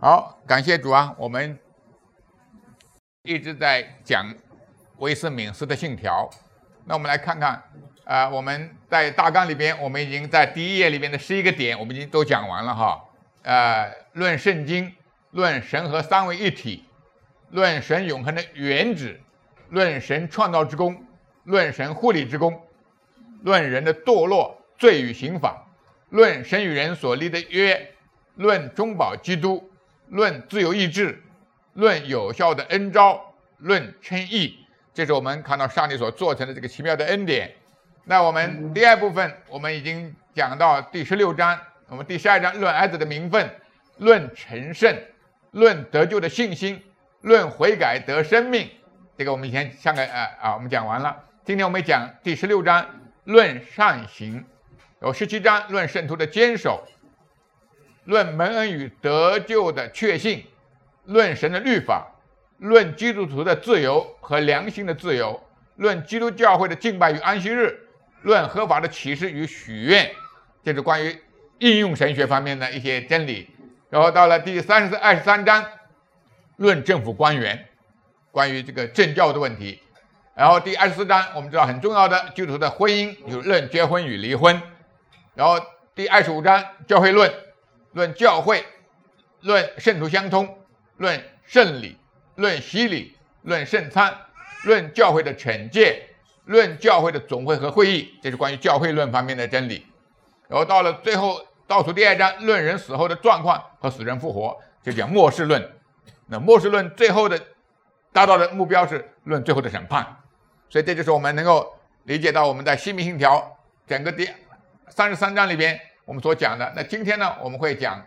好，感谢主啊！我们一直在讲威斯敏斯特信条，那我们来看看，我们在大纲里边，我们已经在第1页里边的11个点，我们已经都讲完了哈。论圣经，论神和三位一体，论神永恒的原旨，论神创造之功，论神护理之功，论人的堕落、罪与刑罚，论神与人所立的约，论中保基督，论自由意志，论有效的恩召，论称义。这是我们看到上帝所做成的这个奇妙的恩典。那我们第二部分，我们已经讲到第16章，我们第12章论儿子的名分，论成圣，论得救的信心，论悔改得生命。这个我们以前我们讲完了。今天我们讲第16章论善行，有17章论圣徒的坚守，论蒙恩与得救的确信，论神的律法，论基督徒的自由和良心的自由，论基督教会的敬拜与安息日，论合法的启示与许愿，这是关于应用神学方面的一些真理。然后到了第23章论政府官员，关于这个政教的问题。然后第24章我们知道很重要的基督徒的婚姻，就是论结婚与离婚。然后第25章教会论，论教会，论圣徒相通，论圣礼，论洗礼，论圣餐，论教会的惩戒，论教会的总会和会议，这是关于教会论方面的真理。然后到了最后倒数第2章论人死后的状况和死人复活，就讲末世论。那末世论最后的达到的目标是论最后的审判。所以这就是我们能够理解到我们在新民信条整个第33章里边我们所讲的。那今天呢，我们会讲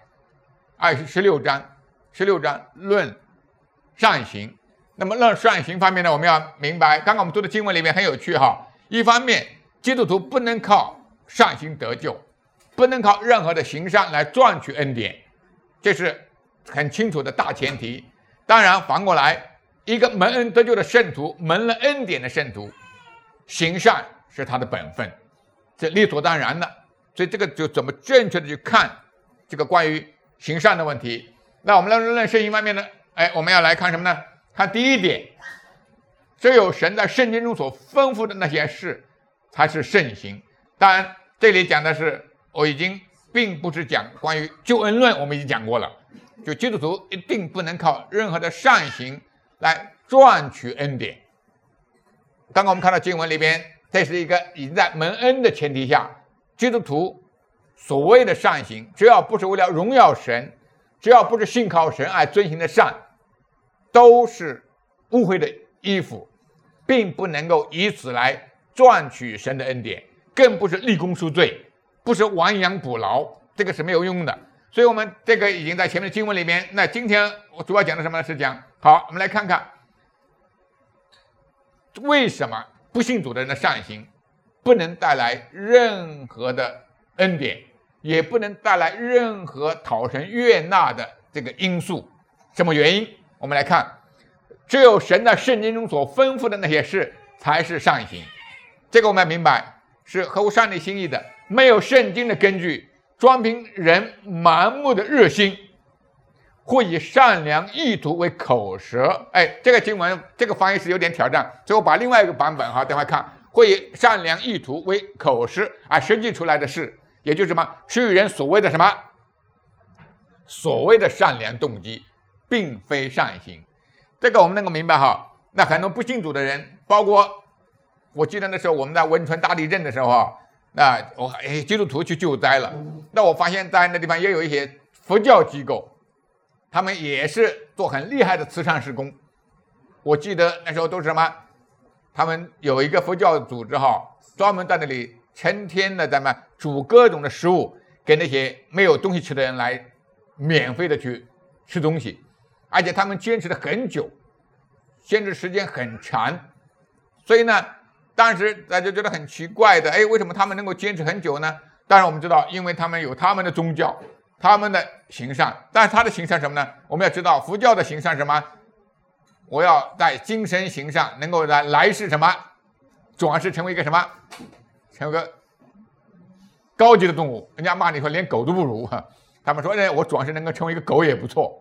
16章论善行。那么论善行方面呢，我们要明白，刚刚我们读的经文里面很有趣哈。一方面，基督徒不能靠善行得救，不能靠任何的行善来赚取恩典，这是很清楚的大前提。当然反过来，一个蒙恩得救的圣徒，蒙了恩典的圣徒，行善是他的本分，这理所当然的。所以这个就怎么正确的去看这个关于行善的问题。那我们来论圣经方面呢，我们要来看什么呢？看第一点，只有神在圣经中所吩咐的那些事才是圣行。当然这里讲的是，我已经并不是讲关于救恩论，我们已经讲过了，就基督徒一定不能靠任何的善行来赚取恩典。刚刚我们看到经文里边，这是一个已经在蒙恩的前提下，基督徒所谓的善行，只要不是为了荣耀神，只要不是信靠神而遵行的善，都是污秽的衣服，并不能够以此来赚取神的恩典，更不是立功赎罪，不是亡羊补牢，这个是没有用的。所以我们这个已经在前面的经文里面。那今天我主要讲的什么呢？是讲，好，我们来看看为什么不信主的人的善行不能带来任何的恩典，也不能带来任何讨神悦纳的这个因素。什么原因？我们来看，只有神在圣经中所吩咐的那些事才是善行。这个我们要明白，是合乎上帝心意的。没有圣经的根据，专凭人盲目的热心，会以善良意图为口舌。这个经文这个翻译是有点挑战，所以我把另外一个版本等会看，会以善良意图为口实而实际出来的事，也就是什么，是与人所谓的什么，所谓的善良动机，并非善行。这个我们能够明白哈。那很多不信主的人，包括我记得那时候我们在汶川大地震的时候，那基督徒去救灾了，那我发现在那地方也有一些佛教机构，他们也是做很厉害的慈善事工。我记得那时候都是什么，他们有一个佛教组织专门在那里成天的煮各种的食物给那些没有东西吃的人来免费的去吃东西，而且他们坚持了很久，坚持时间很长。所以呢，当时大家觉得很奇怪的，为什么他们能够坚持很久呢？当然我们知道，因为他们有他们的宗教，他们的行善。但是他的行善什么呢？我们要知道佛教的行善什么？我要在今生行善，能够在来世什么转世成为一个什么，成为个高级的动物。人家骂你说连狗都不如，他们说我转世能够成为一个狗也不错。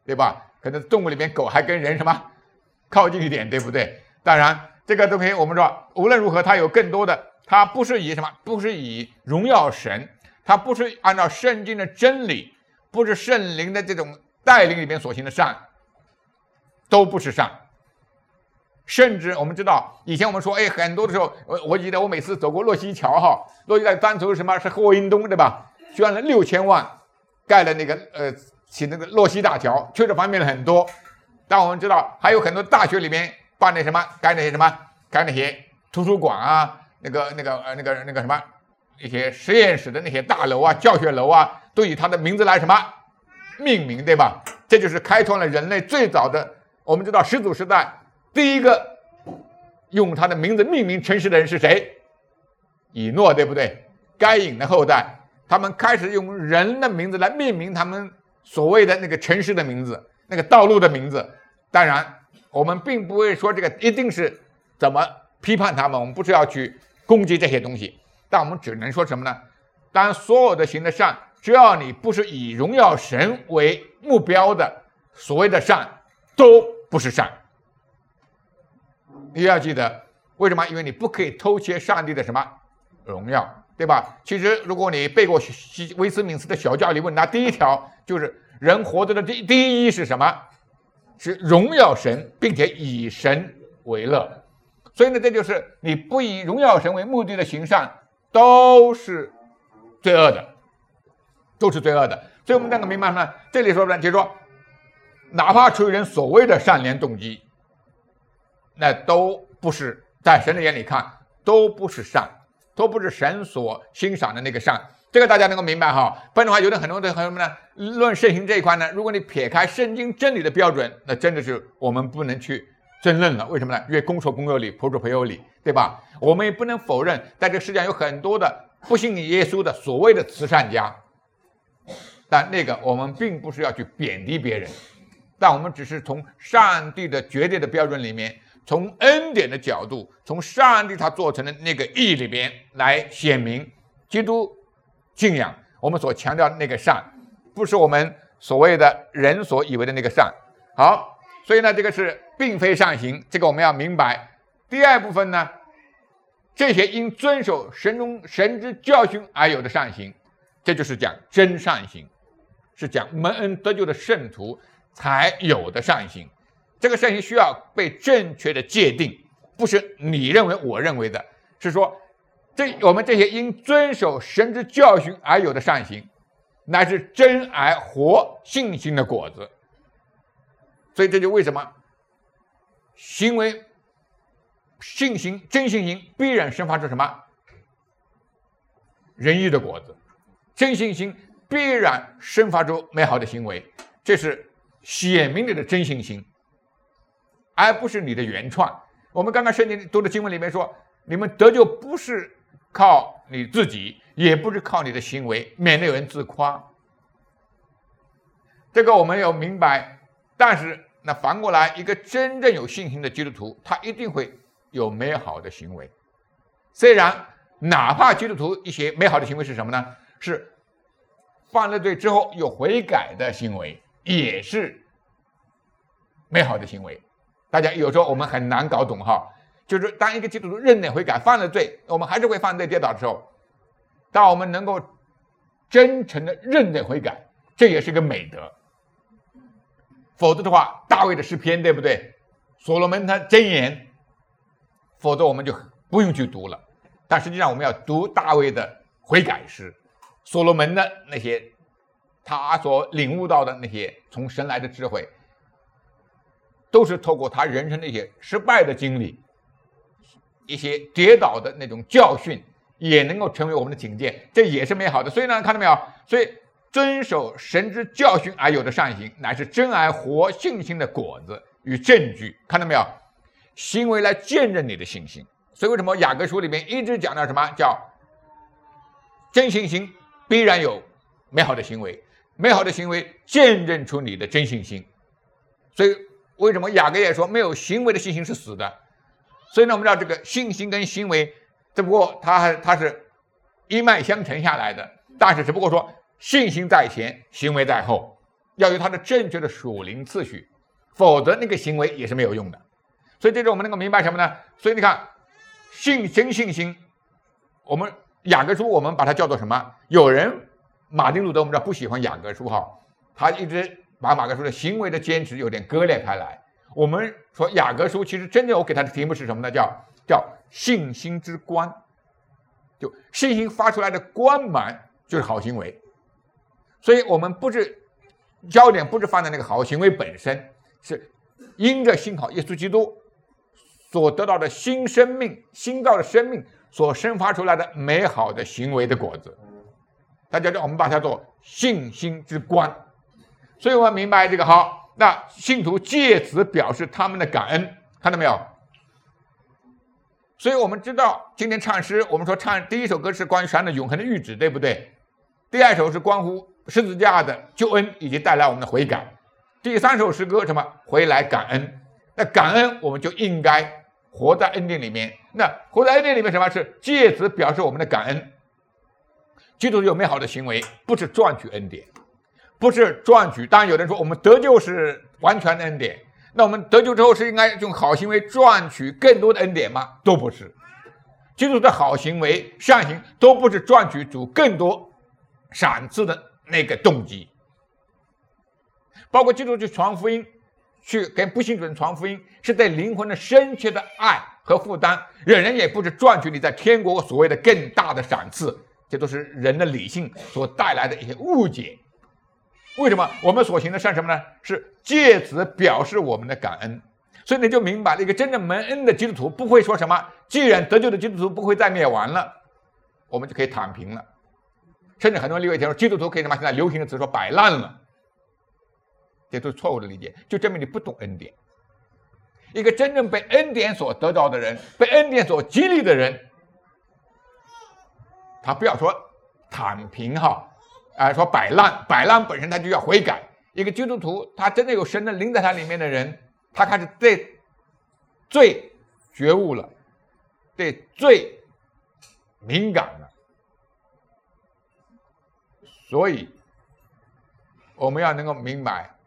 对吧？可能动物里面狗还跟人什么靠近一点，对不对？当然，这个东西我们说，无论如何，它有更多的，它不是以什么，不是以荣耀神，它不是按照圣经的真理，不是圣灵的这种带领里面所行的善，都不是善。甚至我们知道，以前我们说，哎，很多的时候，我记得我每次走过洛溪桥哈，洛溪桥当初什么是霍英东对吧？捐了6000万，盖了那个起那个洛溪大桥，确实方便了很多。但我们知道，还有很多大学里面办那什么，盖那些图书馆啊，那个什么，一些实验室的那些大楼啊、教学楼啊，都以他的名字来什么命名，对吧？这就是开创了人类最早的。我们知道始祖时代第一个用他的名字命名城市的人是谁？以诺，对不对？该隐的后代，他们开始用人的名字来命名他们所谓的那个城市的名字、那个道路的名字。当然，我们并不会说这个一定是怎么批判他们，我们不是要去攻击这些东西，但我们只能说什么呢？当然，所有的行的善，只要你不是以荣耀神为目标的所谓的善，都不是善。你要记得，为什么？因为你不可以偷窃上帝的什么荣耀，对吧？其实，如果你背过威斯敏斯特小教理问答，第一条就是人活着的第一义是什么？是荣耀神，并且以神为乐。所以呢，这就是你不以荣耀神为目的的行善，都是罪恶的，都是罪恶的。所以我们能够明白呢，这里说呢，就是说，哪怕出于人所谓的善良动机，那都不是在神的眼里看，都不是善，都不是神所欣赏的那个善。这个大家能够明白哈。不然的话，有的很多的什么呢？论圣行这一块呢，如果你撇开圣经真理的标准，那真的是我们不能去争论了。为什么呢？因为公说公有理，婆说婆有理，对吧？我们也不能否认，在这个世界上有很多的不信耶稣的所谓的慈善家，但那个我们并不是要去贬低别人，但我们只是从上帝的绝对的标准里面，从恩典的角度，从上帝他做成的那个义里边来显明基督信仰我们所强调的那个善，不是我们所谓的人所以为的那个善。好，所以呢，这个是并非善行，这个我们要明白。第二部分呢，这些因遵守神之教训而有的善行，这就是讲真善行，是讲蒙恩得救的圣徒才有的善行。这个善行需要被正确的界定，不是你认为我认为的，是说我们这些因遵守神之教训而有的善行，乃是真而活信心的果子。所以这就为什么行为信心真信心必然生发出什么仁义的果子，真信心必然生发出美好的行为，这是显明你的真信心，而不是你的原创。我们刚刚圣经读的经文里面说，你们得救不是靠你自己，也不是靠你的行为，免得有人自夸。这个我们要明白。但是那反过来，一个真正有信心的基督徒，他一定会有美好的行为。虽然哪怕基督徒一些美好的行为是什么呢？是犯了罪之后有悔改的行为，也是美好的行为。大家有时候我们很难搞懂哈，就是当一个基督徒认内悔改，犯了罪，我们还是会犯罪跌倒的时候，当我们能够真诚的认内悔改，这也是个美德。否则的话，大卫的诗篇，对不对？所罗门他箴言，否则我们就不用去读了。但实际上我们要读大卫的悔改诗，所罗门的那些他所领悟到的那些从神来的智慧，都是透过他人生的一些失败的经历，一些跌倒的那种教训，也能够成为我们的警戒，这也是美好的。所以呢，看到没有？所以遵守神之教训而有的善行，乃是真而活信心的果子与证据。看到没有？行为来见证你的信心。所以为什么雅各书里面一直讲到什么叫真信心必然有美好的行为，美好的行为见证出你的真信心。所以为什么雅各也说没有行为的信心是死的？所以呢，我们知道这个信心跟行为，只不过它是一脉相承下来的，但是只不过说信心在前，行为在后。 要有它的正确的属灵次序，否则那个行为也是没有用的。所以这是我们能够明白什么呢？所以你看，信心，我们雅各书我们把它叫做什么？有人马丁路德我们知道不喜欢雅各书哈，他一直把雅各书的行为的坚持有点割裂开来。我们说雅各书其实真正我给他的题目是什么呢？叫信心之光，就信心发出来的光芒就是好行为。所以我们焦点不是放在那个好行为本身，是因着信靠耶稣基督所得到的新生命、新造的生命所生发出来的美好的行为的果子。大家我们把它做信心之光。所以我们明白这个好，那信徒借此表示他们的感恩，看到没有？所以我们知道今天唱诗，我们说唱第一首歌是关于神的永恒的预旨，对不对？第二首是关乎十字架的救恩以及带来我们的悔改。第三首诗歌什么？回来感恩。那感恩我们就应该活在恩典里面。那活在恩典里面什么？是借此表示我们的感恩。基督有美好的行为，不是赚取恩典，不是赚取。当然有人说我们得救是完全的恩典，那我们得救之后是应该用好行为赚取更多的恩典吗？都不是。基督的好行为、善行都不是赚取主更多赏赐的那个动机。包括基督去传福音，去跟不信主人传福音，是对灵魂的深切的爱和负担。人也不是赚取你在天国所谓的更大的赏赐，这都是人的理性所带来的一些误解。为什么我们所行的善什么呢？是借此表示我们的感恩。所以你就明白了，一个真正蒙恩的基督徒不会说什么，既然得救的基督徒不会再灭亡了，我们就可以躺平了。甚至很多人理解说基督徒可以什么？现在流行的词说摆烂了，这都是错误的理解，就证明你不懂恩典。一个真正被恩典所得到的人，被恩典所激励的人，他不要说躺平哈，说摆烂本身他就要悔改。一个基督徒，他真的有神的灵在他里面的人，他开始对罪觉悟了，对罪敏感了。所以我们要能够明白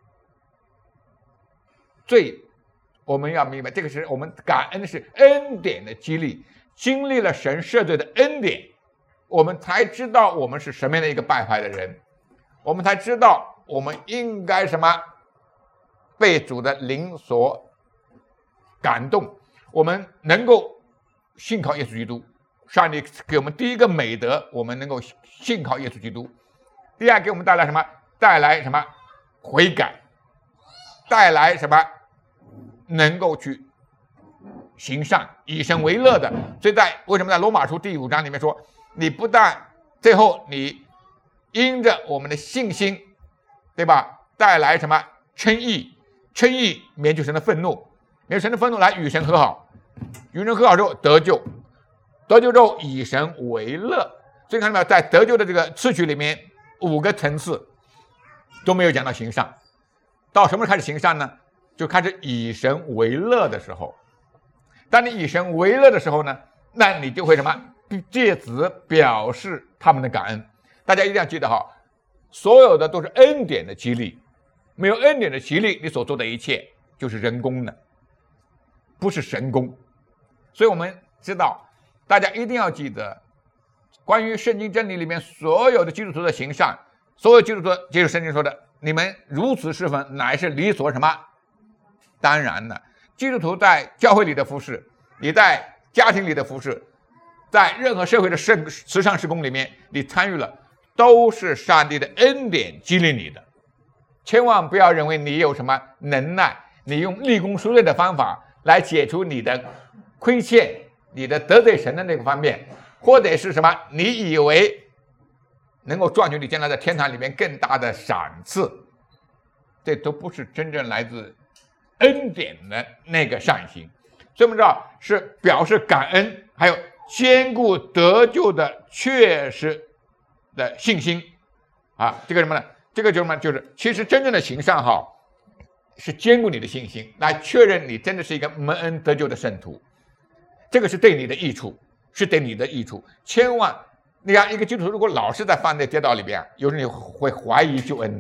罪，我们要明白这个是我们感恩的是恩典的激励，经历了神赦罪的恩典，我们才知道我们是什么样的一个败坏的人，我们才知道我们应该什么被主的灵所感动，我们能够信靠耶稣基督。上帝给我们第一个美德，我们能够信靠耶稣基督。第二，给我们带来什么？带来什么？悔改，带来什么？能够去行善，以神为乐的。所以为什么在罗马书第5章里面说，你不但最后你因着我们的信心，对吧？带来什么？称义，称义免去神的愤怒，免去神的愤怒来与神和好，与神和好之后得救，得救之后以神为乐。所以看到没有，在得救的这个次序里面，5个层次都没有讲到行善。到什么时候开始行善呢？就开始以神为乐的时候。当你以神为乐的时候呢，那你就会什么？借此表示他们的感恩。大家一定要记得哈，所有的都是恩典的激励，没有恩典的激励，你所做的一切就是人工的，不是神工。所以我们知道，大家一定要记得，关于圣经真理里面所有的基督徒的行善，所有基督徒接着圣经说的，你们如此侍奉，乃是理所什么？当然了，基督徒在教会里的服侍，你在家庭里的服侍，在任何社会的慈善事工里面，你参与了，都是上帝的恩典激励你的。千万不要认为你有什么能耐，你用立功赎罪的方法来解除你的亏欠，你的得罪神的那个方面，或者是什么？你以为能够赚取你将来在天堂里面更大的赏赐，这都不是真正来自恩典的那个善行。所以我们知道是表示感恩，还有坚固得救的确实的信心啊。这个什么呢？这个就是什么？就是其实真正的行善哈，是坚固你的信心，来确认你真的是一个蒙恩得救的圣徒。这个是对你的益处，是对你的益处。千万，你看一个基督徒如果老是在犯罪跌倒里边，有时候你会怀疑救恩的。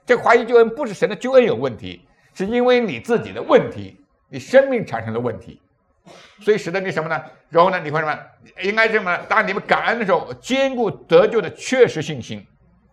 这怀疑救恩不是神的救恩有问题，是因为你自己的问题，你生命产生了问题，所以使得你什么呢？然后呢，你会什么？应该什么呢？当你们感恩的时候，兼顾得救的确实信心，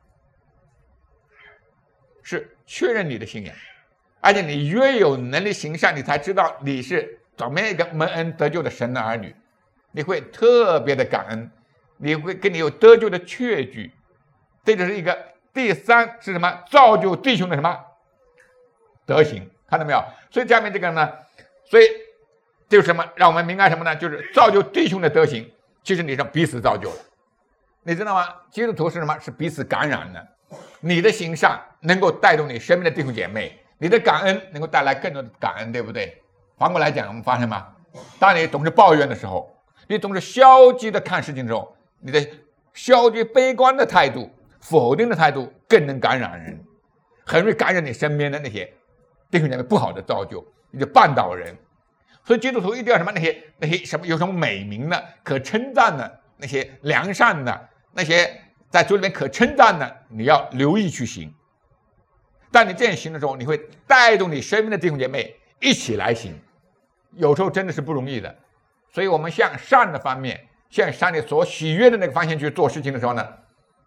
是确认你的信仰，而且你越有能力行善，你才知道你是怎么样一个蒙恩得救的神的儿女，你会特别的感恩，你会跟你有得救的确据。这就是一个第三是什么？造就弟兄的什么德行，看到没有？所以下面这个呢，所以就是什么？让我们明白什么呢？就是造就弟兄的德行，其实你是彼此造就了，你知道吗？基督徒是什么？是彼此感染的。你的行善能够带动你身边的弟兄姐妹，你的感恩能够带来更多的感恩，对不对？反过来讲，我们发现什么？当你总是抱怨的时候，你总是消极的看事情的时候，你的消极悲观的态度、否定的态度更能感染人，很容易感染你身边的那些弟兄姐妹不好的造就，你就绊倒人。所以基督徒一定要什么？那些什么有什么美名的、可称赞的、那些良善的、那些在主里面可称赞的，你要留意去行。当你这样行的时候，你会带动你身边的弟兄姐妹一起来行，有时候真的是不容易的。所以我们向善的方面，向上帝所喜悦的那个方向去做事情的时候呢，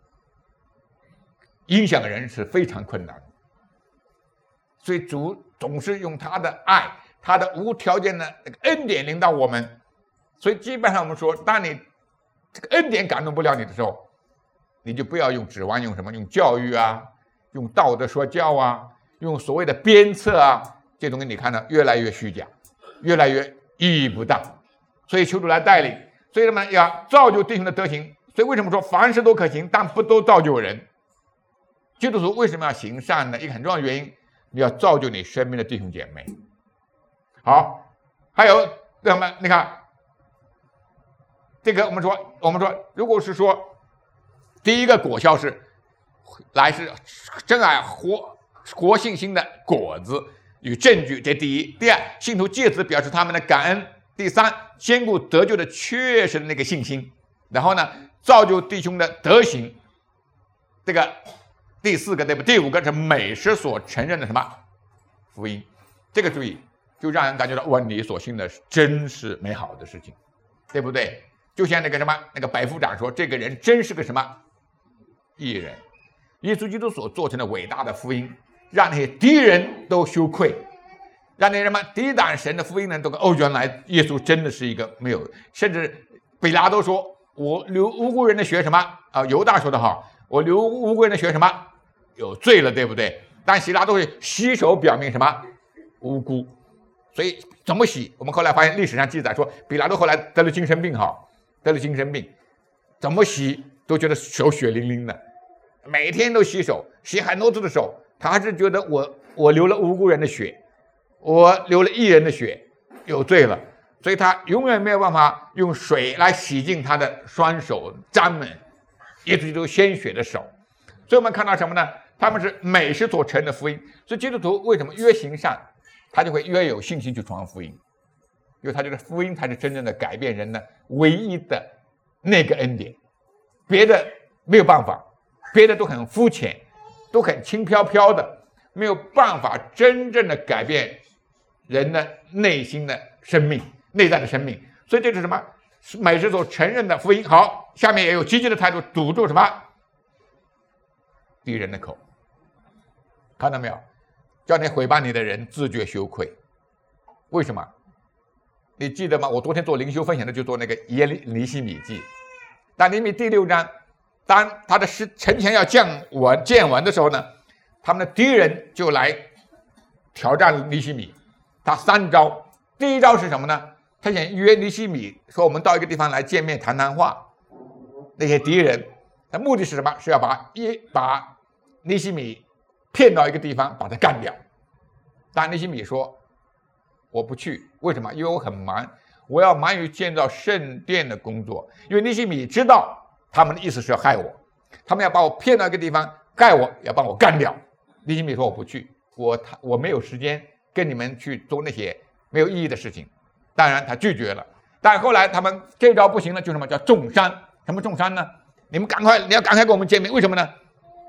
影响人是非常困难的。所以主总是用他的爱，他的无条件的那个恩典领导我们。所以基本上我们说，当你这个恩典感动不了你的时候，你就不要指望用什么，用教育啊，用道德说教啊，用所谓的鞭策啊，这东西你看到越来越虚假，越来越意义不大。所以求主来带领，所以什么要造就弟兄的德行。所以为什么说凡事都可行，但不都造就人？基督徒为什么要行善呢？一个很重要的原因，你要造就你身边的弟兄姐妹。好，还有那么你看，这个我们说，如果是说第一个果效是真爱活信心的果子与证据，这第一。第二，信徒借此表示他们的感恩。第三，兼顾得救的确实的那个信心。然后呢，造就弟兄的德行。这个第四个对不？第五个是美食所承认的什么福音？这个注意，就让人感觉到哇，你所信的真是美好的事情，对不对？就像那个什么，那个百夫长说，这个人真是个什么义人。耶稣基督所做成的伟大的福音，让那些敌人都羞愧，让那什么抵挡神的福音呢，都原来耶稣真的是一个没有，甚至比拉多说，我流无辜人的血什么啊？犹大说的好，我流无辜人的血什么有罪了，对不对？但希拉都会洗手表明什么无辜，所以怎么洗？我们后来发现历史上记载说，比拉多后来得了精神病，得了精神病，怎么洗都觉得手血淋淋的，每天都洗手，洗很多次的手，他还是觉得我流了无辜人的血，我流了义人的血，有罪了，所以他永远没有办法用水来洗净他的双手，沾满耶稣基督鲜血的手。所以我们看到什么呢？他们是美食所成的福音。所以基督徒为什么越行善，他就会越有信心去传福音，因为他觉得福音才是真正的改变人的唯一的那个恩典，别的没有办法，别的都很肤浅，都很轻飘飘的，没有办法真正的改变人的内心的生命，内在的生命。所以这是什么？是美食所承认的福音。好，下面也有积极的态度，堵住什么敌人的口，看到没有？叫你毁谤你的人自觉羞愧。为什么？你记得吗？我昨天做灵修分享的就做那个耶尼希米记。但尼希米第6章，当他的城墙要建完的时候呢，他们的敌人就来挑战尼希米。他3招，第一招是什么呢？他想约尼希米说，我们到一个地方来见面谈话。那些敌人的目的是什么？是要把尼希米骗到一个地方，把他干掉。但尼希米说我不去，为什么？因为我很忙，我要忙于建造圣殿的工作。因为尼希米知道他们的意思是要害我，他们要把我骗到一个地方害我，要把我干掉。尼希米说我不去，我没有时间跟你们去做那些没有意义的事情。当然他拒绝了。但后来他们这招不行了，就什么叫重伤？什么重伤呢？你要赶快跟我们见面，为什么呢？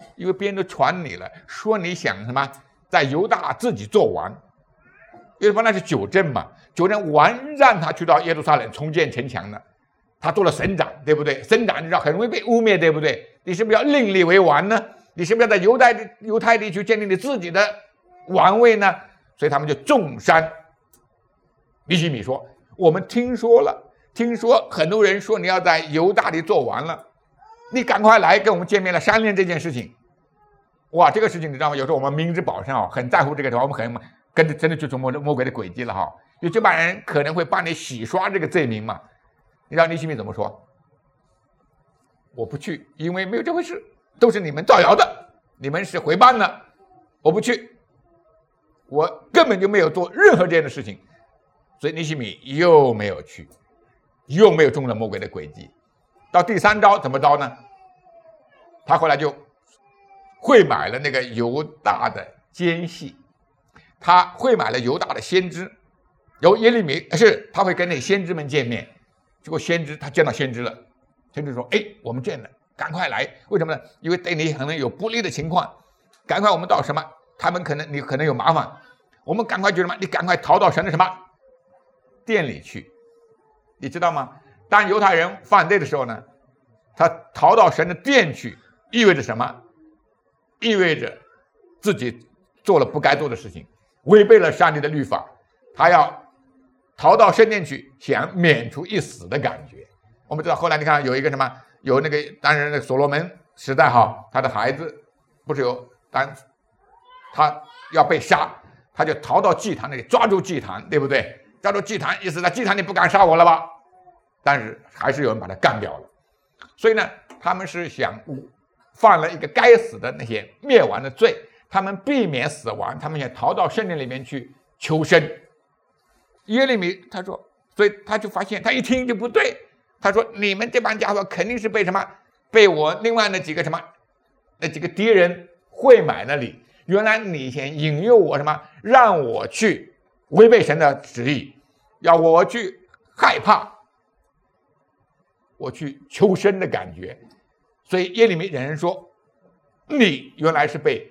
因为别人都传你了，说你想什么在犹大自己做王，因为那是九正嘛，9正王让他去到耶路撒冷重建城墙的，他做了省长，对不对？省长你知道很容易被污蔑，对不对？你是不是要另立为王呢？你是不是要在犹太地区建立你自己的王位呢？所以他们就重伤尼希米说：“我们听说很多人说你要在犹大地做王了，你赶快来跟我们见面了，商量这件事情。”哇，这个事情你知道吗？有时候我们明知保身很在乎这个的话，我们很跟着真的去琢磨魔鬼的诡计了因为这帮人可能会帮你洗刷这个罪名嘛。你知道尼希米怎么说？我不去，因为没有这回事，都是你们造谣的，你们是回谤的，我不去，我根本就没有做任何这样的事情。所以尼希米又没有去，又没有中了魔鬼的诡计。到第3招怎么着呢？他后来就会买了那个犹大的奸细，他会买了犹大的先知，由耶利米他会跟那先知们见面。结果他见到先知了，先知说：“我们见了，赶快来！为什么呢？因为对你可能有不利的情况，赶快我们到什么？你可能有麻烦，我们赶快去什么？你赶快逃到神的什么殿里去？你知道吗？当犹太人犯罪的时候呢，他逃到神的殿去，意味着什么？意味着自己做了不该做的事情，违背了上帝的律法，他要逃到圣殿去，想免除一死的感觉。我们知道后来你看有一个什么，有那个当然那个所罗门时代他的孩子不是他要被杀，他就逃到祭坛那里，抓住祭坛，对不对？抓住祭坛，意思在祭坛你不敢杀我了吧？但是还是有人把他干掉了。所以呢，他们是想犯了一个该死的那些灭亡的罪，他们避免死亡，他们想逃到圣殿里面去求生。耶利米他说，所以他就发现，他一听就不对，他说：“你们这帮家伙肯定是被我另外那几个敌人会买那里。原来你想引诱我让我去违背神的旨意，要我去害怕，我去求生的感觉。所以耶利米人说，你原来是被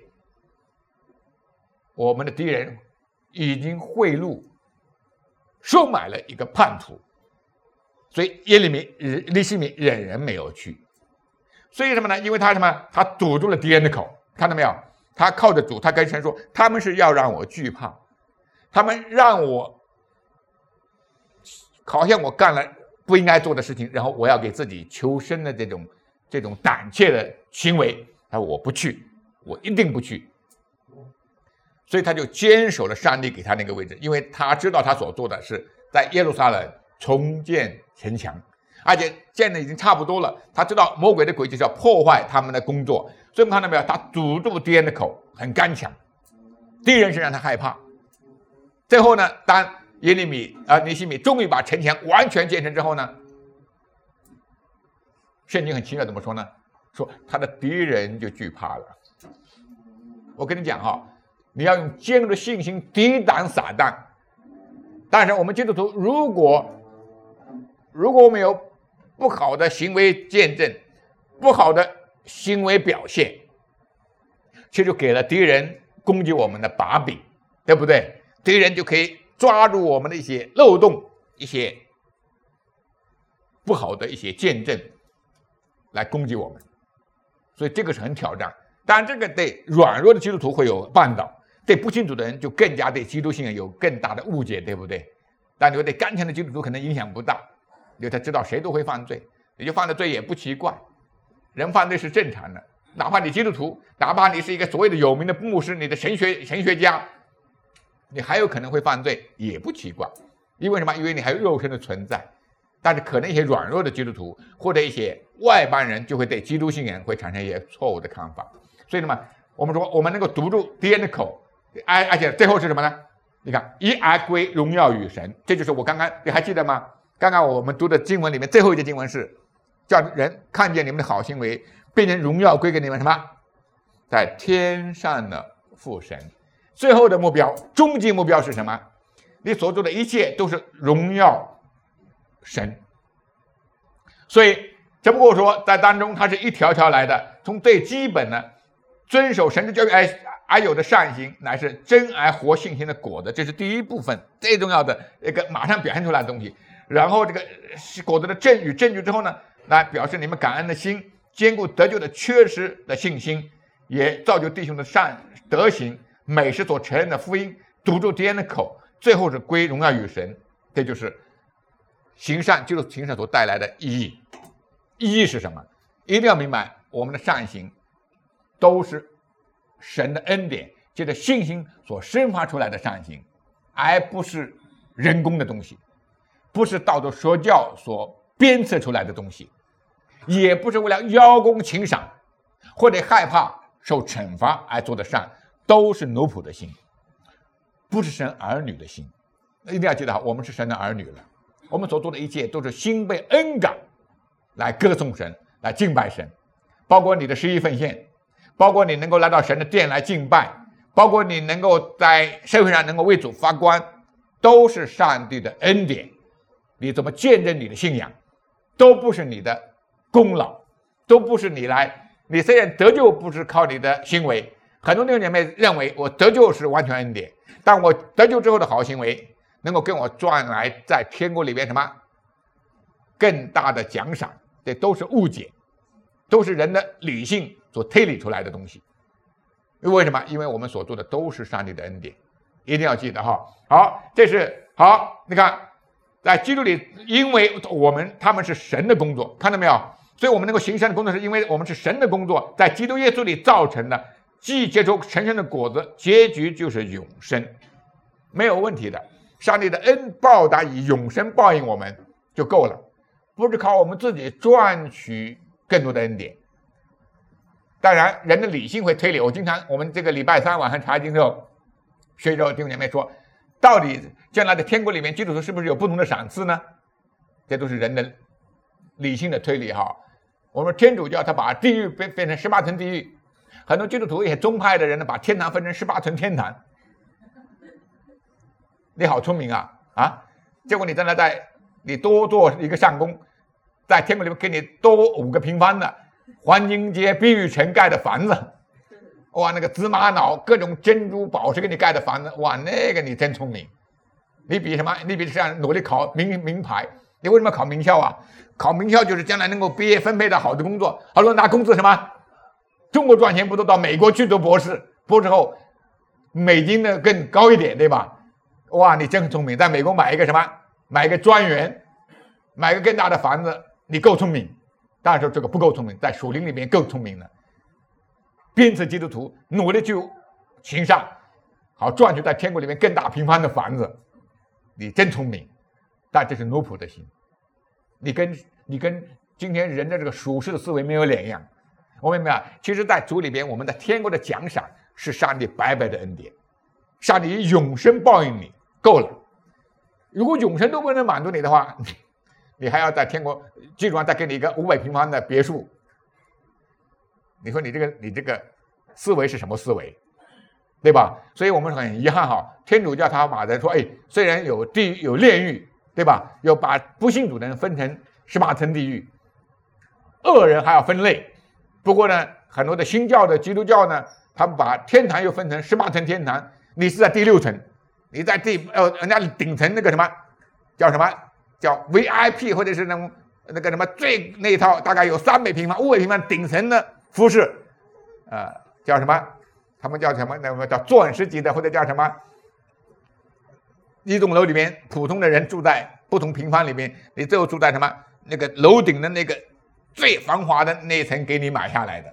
我们的敌人已经贿赂收买了一个叛徒。”所以尼希米忍人没有去。所以什么呢？因为他堵住了敌人的口，看到没有？他靠着主，他跟神说，他们是要让我惧怕，他们让我好像我干了不应该做的事情，然后我要给自己求生的这种胆怯的行为。他说我不去，我一定不去。所以他就坚守了上帝给他那个位置，因为他知道他所做的是在耶路撒冷重建城墙，而且建的已经差不多了。他知道魔鬼的诡计是要破坏他们的工作，所以我们看到没有？他堵住敌人的口，很刚强。敌人是让他害怕。最后呢，当尼希米终于把城墙完全建成之后呢，圣经很奇妙怎么说呢？说他的敌人就惧怕了。我跟你讲你要用坚固的信心抵挡撒旦。但是我们基督徒如果我们有不好的行为见证，不好的行为表现，其实就给了敌人攻击我们的把柄，对不对？敌人就可以抓住我们的一些漏洞，一些不好的一些见证来攻击我们。所以这个是很挑战。当然这个对软弱的基督徒会有绊倒，对不清楚的人就更加对基督信仰有更大的误解，对不对？但你对刚强的基督徒可能影响不大，因为他知道谁都会犯罪，你就犯了罪也不奇怪，人犯罪是正常的。哪怕你基督徒，哪怕你是一个所谓的有名的牧师，你的神学家，你还有可能会犯罪，也不奇怪。因为什么？因为你还有肉身的存在。但是可能一些软弱的基督徒或者一些外邦人就会对基督信仰会产生一些错误的看法。所以呢，我们说我们能够堵住敌人的口，而且最后是什么呢？你看，以而归荣耀与神，这就是我刚刚，你还记得吗？刚刚我们读的经文里面最后一节经文是叫人看见你们的好行为，变成荣耀归给你们什么？在天上的父神。最后的目标，终极目标是什么？你所做的一切都是荣耀神。所以只不过说在当中它是一条条来的，从最基本的遵守神的教育而有的善行，乃是真而活信心的果子。这是第一部分最重要的一个马上表现出来的东西。然后这个果子的证据之后呢，来表示你们感恩的心，兼顾得救的缺失的信心，也造就弟兄的善德行，美是所承认的福音，堵住敌人的口，最后是归荣耀与神。这就是行善，就是行善所带来的意义。意义是什么？一定要明白，我们的善行都是神的恩典，借着信心所生发出来的善行，而不是人工的东西，不是道德说教所鞭策出来的东西，也不是为了邀功请赏或者害怕受惩罚而做的善，都是奴仆的心，不是神儿女的心。一定要记得好，我们是神的儿女了，我们所做的一切都是心被恩感来歌颂神，来敬拜神，包括你的11奉献，包括你能够来到神的殿来敬拜，包括你能够在社会上能够为主发光，都是上帝的恩典。你怎么见证你的信仰，都不是你的功劳，都不是你虽然得救不是靠你的行为，很多弟兄姐妹认为我得救是完全恩典，但我得救之后的好行为能够跟我赚来在天国里面什么更大的奖赏，这都是误解，都是人的理性所推理出来的东西。为什么？因为我们所做的都是上帝的恩典，一定要记得哈。好，这是好，你看在基督里，因为他们是神的工作，看到没有？所以我们能够行善的工作，是因为我们是神的工作，在基督耶稣里造成的，既结出成圣的果子，结局就是永生，没有问题的。上帝的恩报答以永生报应我们就够了，不是靠我们自己赚取更多的恩典。当然，人的理性会推理。我们这个礼拜3晚上查经之后，学着弟兄姐妹说，到底将来的天国里面，基督徒是不是有不同的赏赐呢？这都是人的理性的推理哈。我们天主教他把地狱变成18层地狱，很多基督徒也宗派的人呢，把天堂分成18层天堂。你好聪明啊！结果你将来你多做一个善功，在天国里面给你多5个平方的黄金街碧玉城盖的房子，哇，那个芝麻脑各种珍珠宝石给你盖的房子，哇，那个你真聪明。你比什么？你比这样努力考名牌。你为什么考名校啊？考名校就是将来能够毕业分配到好的工作，好多拿工资什么？中国赚钱不都到美国去读博士，博士后美金的更高一点，对吧？哇，你真聪明，在美国买一个什么？买一个庄园，买一个更大的房子，你够聪明。当然说这个不够聪明，在属灵里面够聪明了。鞭策基督徒努力去行善，好赚取在天国里面更大平方的房子，你真聪明。但这是奴仆的心，你跟今天人的这个属世的思维没有两样。我们明白，其实在主里边，我们的天国的奖赏是上帝白白的恩典，上帝以永生报应你够了。如果永生都不能满足你的话，你还要在天国基础上再给你一个500平方的别墅，你说你这个思维是什么思维，对吧？所以我们很遗憾哈，天主教他把人说，虽然有地狱有炼狱，对吧？又把不信主的人分成18层地狱，恶人还要分类。不过呢，很多的新教的基督教呢，他们把天堂又分成18层天堂，你是在第6层，你在人家顶层那个什么叫什么叫 VIP 或者是那个什么最那一套大概有300平方500平方顶层的服饰，叫什么？他们叫什么？那么叫钻石级的，或者叫什么？一栋楼里面普通的人住在不同平方里面，你最后住在什么？那个楼顶的那个最繁华的那一层给你买下来的。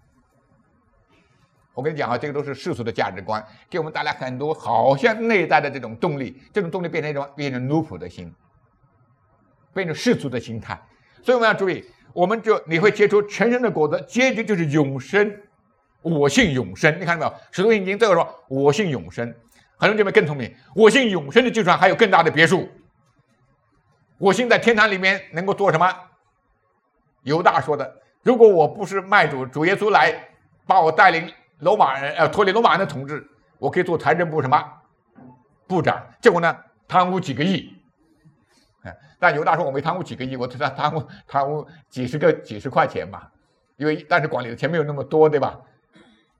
我跟你讲啊，这个都是世俗的价值观，给我们带来很多好像内在的这种动力，这种动力变成奴仆的心，变成世俗的心态。所以我们要注意，你会结出成圣的果子，结局就是永生。我信永生，你看到没有？使徒行传最后说我信永生。很多姐妹更聪明，我信永生的基础上还有更大的别墅。我信在天堂里面能够做什么？犹大说的，如果我不是卖主耶稣来把我带领脱离罗马人的统治，我可以做财政部什么部长。结果呢，贪污几个亿。但犹大说我没贪污几个亿，我贪污几十块钱吧，但是管理的钱没有那么多，对吧？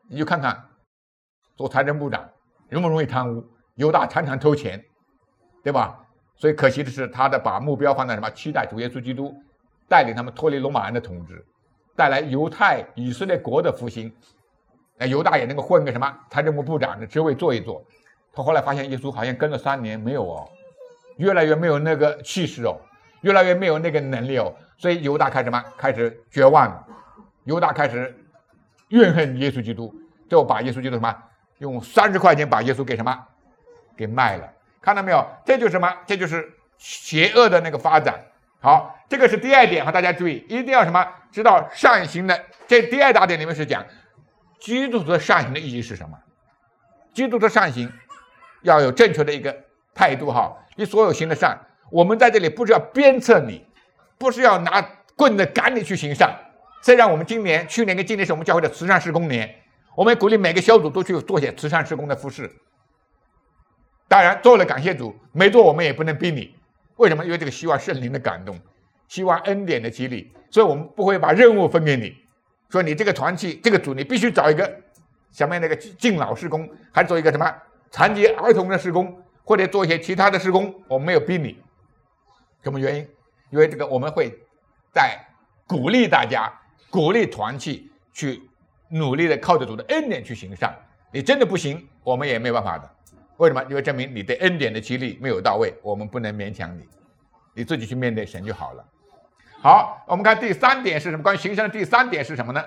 你就看看做财政部长容不容易贪污，犹大常常偷钱，对吧？所以可惜的是，他把目标放在什么？期待主耶稣基督带领他们脱离罗马人的统治，带来犹太以色列国的复兴。犹大也能够混个什么财政部部长的职位做一做。他后来发现耶稣好像跟了3年没有哦，越来越没有那个气势哦，越来越没有那个能力哦，所以犹大开始什么？开始绝望了。犹大开始怨恨耶稣基督，就把耶稣基督什么？用30块钱把耶稣给什么？给卖了。看到没有？这就是什么？这就是邪恶的那个发展。好，这个是第2点，大家注意，一定要什么？知道善行的。这第2大点里面是讲基督徒的善行的意义是什么？基督徒的善行要有正确的一个态度哈。你所有行的善，我们在这里不是要鞭策你，不是要拿棍子赶你去行善。虽然我们去年跟今年是我们教会的慈善事工年，我们鼓励每个小组都去做些慈善事工的服事。当然做了感谢主，没做我们也不能逼你。为什么？因为这个希望圣灵的感动，希望恩典的激励，所以我们不会把任务分给你，说你这个团契这个组你必须找一个什么样的一个敬老事工，还做一个什么残疾儿童的事工，或者做一些其他的事工，我们没有逼你。什么原因？因为这个我们会在鼓励大家，鼓励团契去努力的靠着主的恩典去行善。你真的不行，我们也没有办法的。为什么？因为证明你对恩典的激励没有到位，我们不能勉强你，你自己去面对神就好了。好，我们看第3点是什么？关于行善的第3点是什么呢？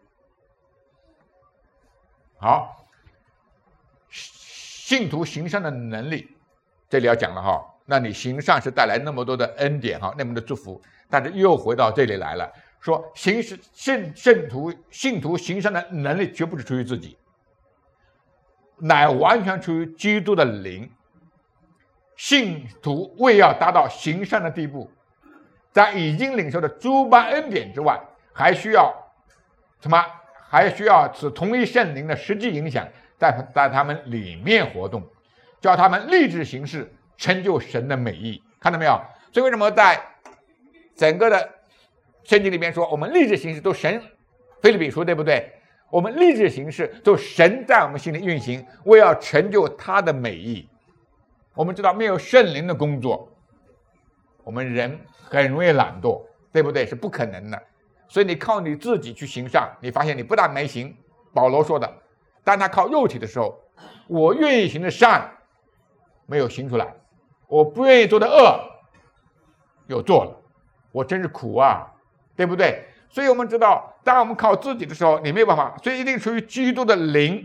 好，信徒行善的能力，这里要讲了哈。那你行善是带来那么多的恩典哈，那么多的祝福，但是又回到这里来了，说信徒行善的能力绝不是出于自己，乃完全出于基督的灵。信徒为要达到行善的地步，在已经领受的诸般恩典之外，还需要什么？还需要此同一圣灵的实际影响在他们里面活动，叫他们立志行事，成就神的美意。看到没有？所以为什么在整个的圣经里面说我们立志行事都神，腓立比书对不对？我们立志行事都神在我们心里运行，为要成就他的美意。我们知道没有圣灵的工作，我们人很容易懒惰，对不对？是不可能的。所以你靠你自己去行善，你发现你不但没行，保罗说的，当他靠肉体的时候，我愿意行的善没有行出来，我不愿意做的恶有做了，我真是苦啊，对不对？所以我们知道，当我们靠自己的时候，你没有办法，所以一定属于基督的灵。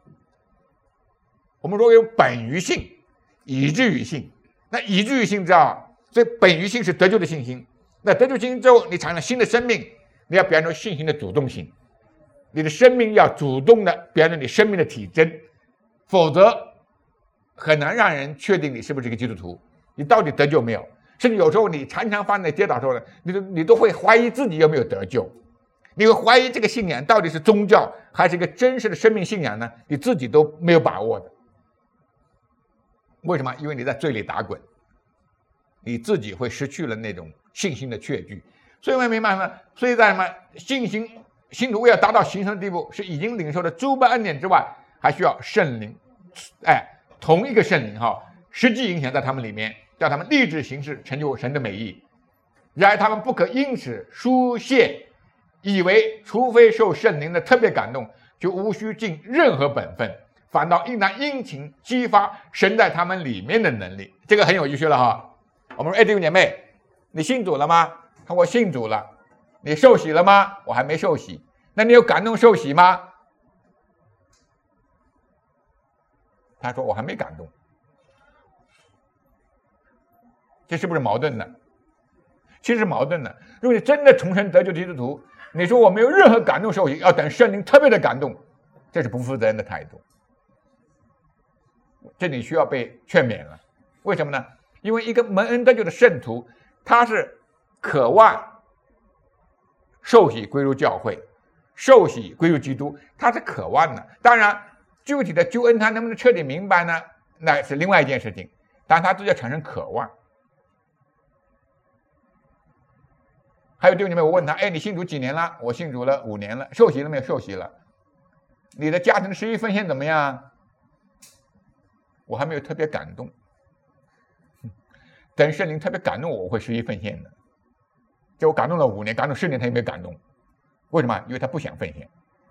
我们说有本于性，以至于性。那以至于性知道，所以本于性是得救的信心。那得救信心之后，你产生新的生命，你要表现出信心的主动性，你的生命要主动的表现你生命的体征，否则很难让人确定你是不是一个基督徒，你到底得救没有？甚至有时候你常常发生在跌倒的时候呢，你都会怀疑自己有没有得救，你会怀疑这个信仰到底是宗教还是一个真实的生命信仰呢？你自己都没有把握的。为什么？因为你在罪里打滚，你自己会失去了那种信心的确据。所以我们明白吗？所以在什么信徒为了达到行善的地步，是已经领受的诸般恩典之外，还需要圣灵，同一个圣灵实际影响在他们里面，叫他们立志行事，成就神的美意。然而他们不可因此疏懈，以为除非受圣灵的特别感动，就无需尽任何本分，反倒应当殷勤激发神在他们里面的能力。这个很有意思了哈。我们说，弟兄姐妹，你信主了吗？他说我信主了。你受洗了吗？我还没受洗。那你有感动受洗吗？他说我还没感动。这是不是矛盾的？其实是矛盾的。如果你真的重生得救的基督徒，你说我没有任何感动受洗，要等圣灵特别的感动，这是不负责任的态度。这里需要被劝勉了。为什么呢？因为一个蒙恩得救的圣徒，他是渴望受洗归入教会，受洗归入基督，他是渴望的。当然具体的救恩他能不能彻底明白呢？那是另外一件事情，但他自己要产生渴望。还有弟兄姐妹，我问他，你信主几年了？我信主了5年了。受洗了没有？受洗了。 你的家庭的11奉献怎么样？我还没有特别感动，等圣灵特别感动我，我会11奉献的。就我感动了5年，感动10年，他也没有感动。为什么？因为他不想奉献，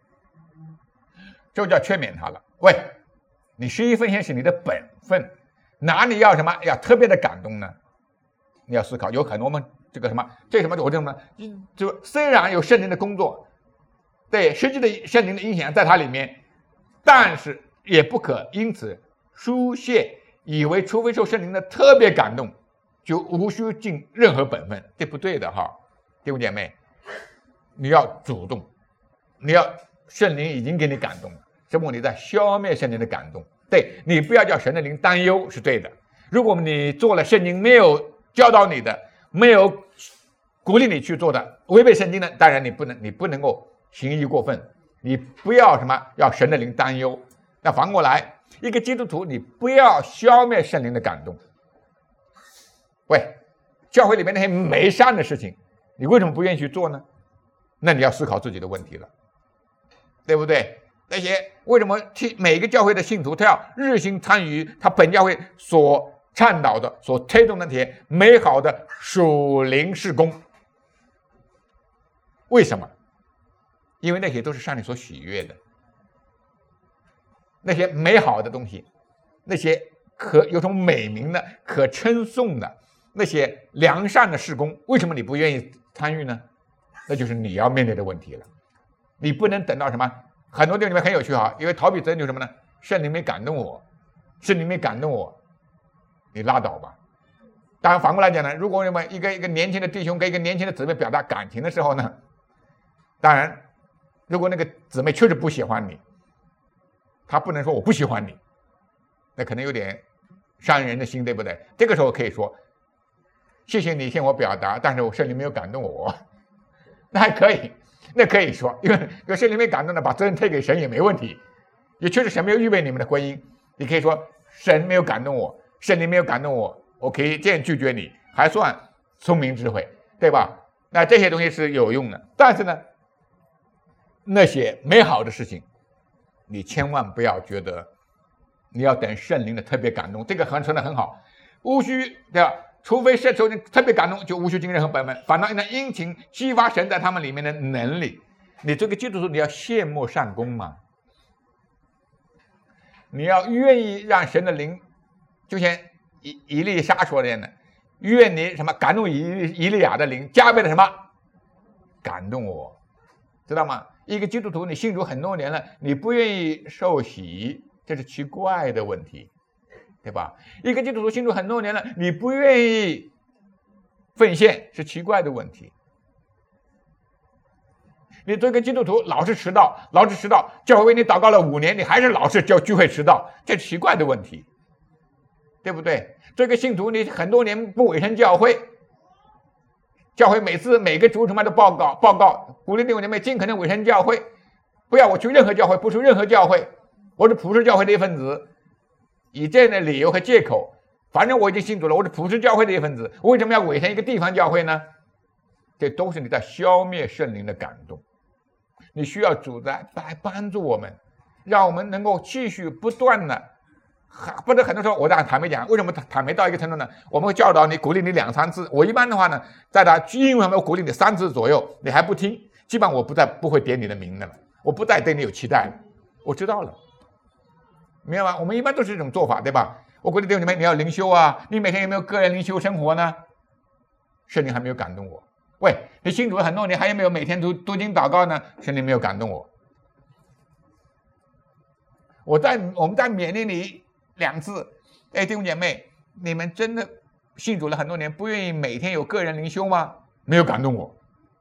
这就要劝勉他了。喂，你11奉献是你的本分，哪里要什么要特别的感动呢？你要思考，有很多我们这个什么，这什么我这什么，就虽然有圣灵的工作，对实际的圣灵的影响在它里面，但是也不可因此疏泄，以为除非受圣灵的特别感动，就无需尽任何本分，这不对的哈，弟兄姐妹，你要主动，你要圣灵已经给你感动了，这么你在消灭圣灵的感动，对你不要叫神的灵担忧是对的。如果你做了圣灵没有教导你的，没有鼓励你去做的，违背圣经的，当然你不能够行义过分，你不要什么要神的灵担忧。那反过来，一个基督徒，你不要消灭圣灵的感动。喂，教会里面那些没善的事情，你为什么不愿意去做呢？那你要思考自己的问题了，对不对？那些为什么每个教会的信徒他要日心参与他本教会所倡导的、所推动的那些美好的属灵事工？为什么？因为那些都是上帝所喜悦的，那些美好的东西，那些有种美名的、可称颂的那些良善的事工，为什么你不愿意参与呢？那就是你要面对的问题了。你不能等到什么？很多弟兄姊妹很有趣哈，因为逃避责任就是什么呢？圣灵没感动我，圣灵没感动我，你拉倒吧。当然反过来讲呢，如果一个年轻的弟兄跟一个年轻的姊妹表达感情的时候呢，当然如果那个姊妹确实不喜欢你，他不能说我不喜欢你，那可能有点伤人的心，对不对？这个时候可以说谢谢你向我表达，但是我圣灵没有感动我，那还可以，那可以说，因为圣灵没感动的，把责任推给神也没问题，也确实神没有预备你们的婚姻，你可以说神没有感动我，圣灵没有感动我，我可以这样拒绝你，还算聪明智慧，对吧？那这些东西是有用的，但是呢，那些美好的事情，你千万不要觉得你要等圣灵的特别感动，这个说得很好，无需，对吧？除非受人特别感动，就无需尽任何本分，反倒应当殷勤激发神在他们里面的能力。你这个基督徒，你要羡慕善功嘛，你要愿意让神的灵，就像以利沙说的那样的，愿你什么感动以利亚的灵，加倍的什么感动我，知道吗？一个基督徒，你信主很多年了，你不愿意受洗，这是奇怪的问题，对吧？一个基督徒信主很多年了，你不愿意奉献，是奇怪的问题。你做一个基督徒老是迟到，教会为你祷告了5年，你还是老是叫聚会迟到，这是奇怪的问题，对不对？做一个信徒，你很多年不委身教会，教会每个主什么都报告，鼓励弟兄姐妹尽可能委身教会，不要我去任何教会，不出任何教会，我是普世教会的一份子，以这样的理由和借口，反正我已经信主了，我是普世教会的一份子，我为什么要委身一个地方教会呢？这都是你在消灭圣灵的感动。你需要主来帮助我们，让我们能够继续不断的，不是很多时候我坦白讲，为什么坦白到一个程度呢？我们会教导你，鼓励你2、3次，我一般的话呢，在他英文上面我鼓励你3次左右，你还不听，基本上我不会点你的名的了，我不再对你有期待了，我知道了，明白吗？我们一般都是这种做法，对吧？我鼓励弟兄姊妹，你要灵修啊，你每天有没有个人灵修生活呢？圣灵还没有感动我。喂，你信主了很多年，还有没有每天读经祷告呢？圣灵没有感动我。我们再勉励你2次，哎，弟兄姐妹，你们真的信主了很多年，不愿意每天有个人灵修吗？没有感动我，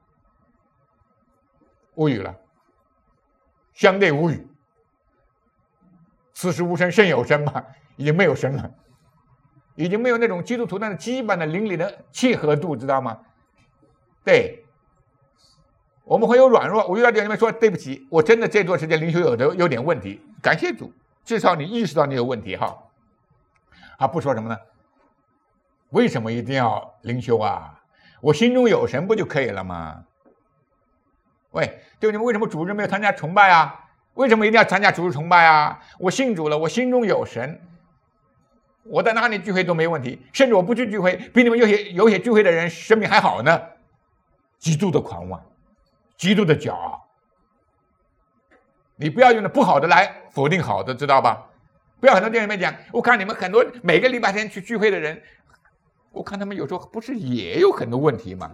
无语了，相对无语。此时无神胜有神嘛，已经没有神了，已经没有那种基督徒那基本的灵里的契合度，知道吗？对，我们会有软弱，我遇到弟兄姊妹说对不起，我真的这段时间灵修有点问题，感谢主，至少你意识到你有问题哈。不说什么呢？为什么一定要灵修啊？我心中有神不就可以了吗？喂，弟兄姊妹，为什么主日没有参加崇拜啊？ 为什么一定要参加主日崇拜啊？我信主了，我心中有神，我在哪里聚会都没问题，甚至我不去聚会，比你们有些聚会的人生命还好呢。极度的狂妄，极度的骄傲。你不要用的不好的来否定好的，知道吧？不要很多弟兄妹讲，我看你们很多每个礼拜天去聚会的人，我看他们有时候不是也有很多问题吗？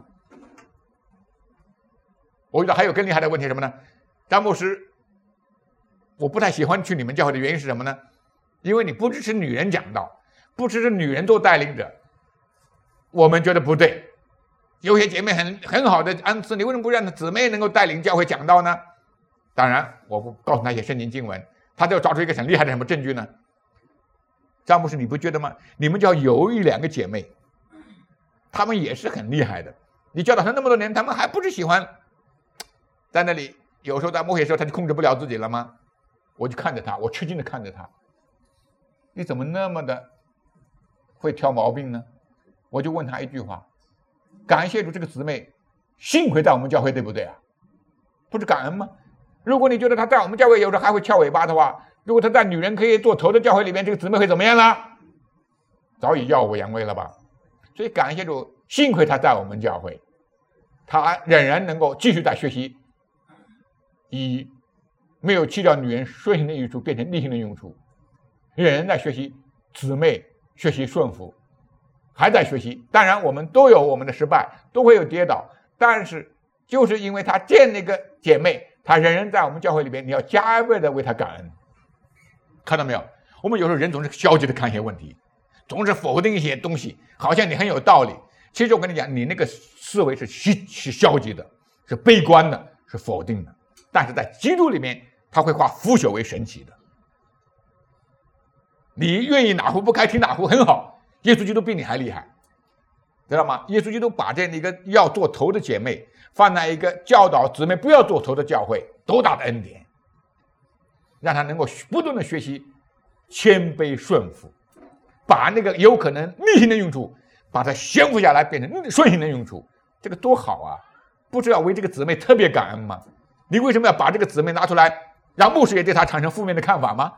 我觉得还有更厉害的问题是什么呢？张牧师，我不太喜欢去你们教会的原因是什么呢？因为你不支持女人讲道，不支持女人做带领者，我们觉得不对。有些姐妹很好的恩赐，你为什么不让姊妹能够带领教会讲道呢？当然，我不告诉他一些圣经经文，他就找出一个很厉害的什么证据呢？张牧师，你不觉得吗？你们教有一两个姐妹，她们也是很厉害的。你教导她那么多年，她们还不是喜欢在那里？有时候在某些时候，她就控制不了自己了吗？我就看着她，我吃惊的看着她，你怎么那么的会挑毛病呢？我就问她一句话：感谢主，这个姊妹幸亏在我们教会，对不对啊？不是感恩吗？如果你觉得她在我们教会有时候还会翘尾巴的话，如果她在女人可以做头的教会里面，这个姊妹会怎么样呢？早已耀武扬威了吧？所以感谢主，幸亏她在我们教会，她仍然能够继续在学习，以没有弃掉女人顺性的益处变成逆性的用处，仍然在学习，姊妹学习顺服，还在学习。当然我们都有我们的失败，都会有跌倒，但是就是因为她见那个姐妹，她仍然在我们教会里边，你要加倍的为她感恩。看到没有？我们有时候人总是消极的看一些问题，总是否定一些东西，好像你很有道理。其实我跟你讲，你那个思维是消极的，是悲观的，是否定的。但是在基督里面，他会化腐朽为神奇的。你愿意哪壶不开提哪壶很好，耶稣基督比你还厉害，知道吗？耶稣基督把这样一个要做头的姐妹放在一个教导姊妹不要做头的教会，多大的恩典，让她能够不断的学习谦卑顺服，把那个有可能逆性的用处把它降服下来，变成顺性的用处，这个多好啊！不是要为这个姊妹特别感恩吗？你为什么要把这个姊妹拿出来，让牧师也对她产生负面的看法吗？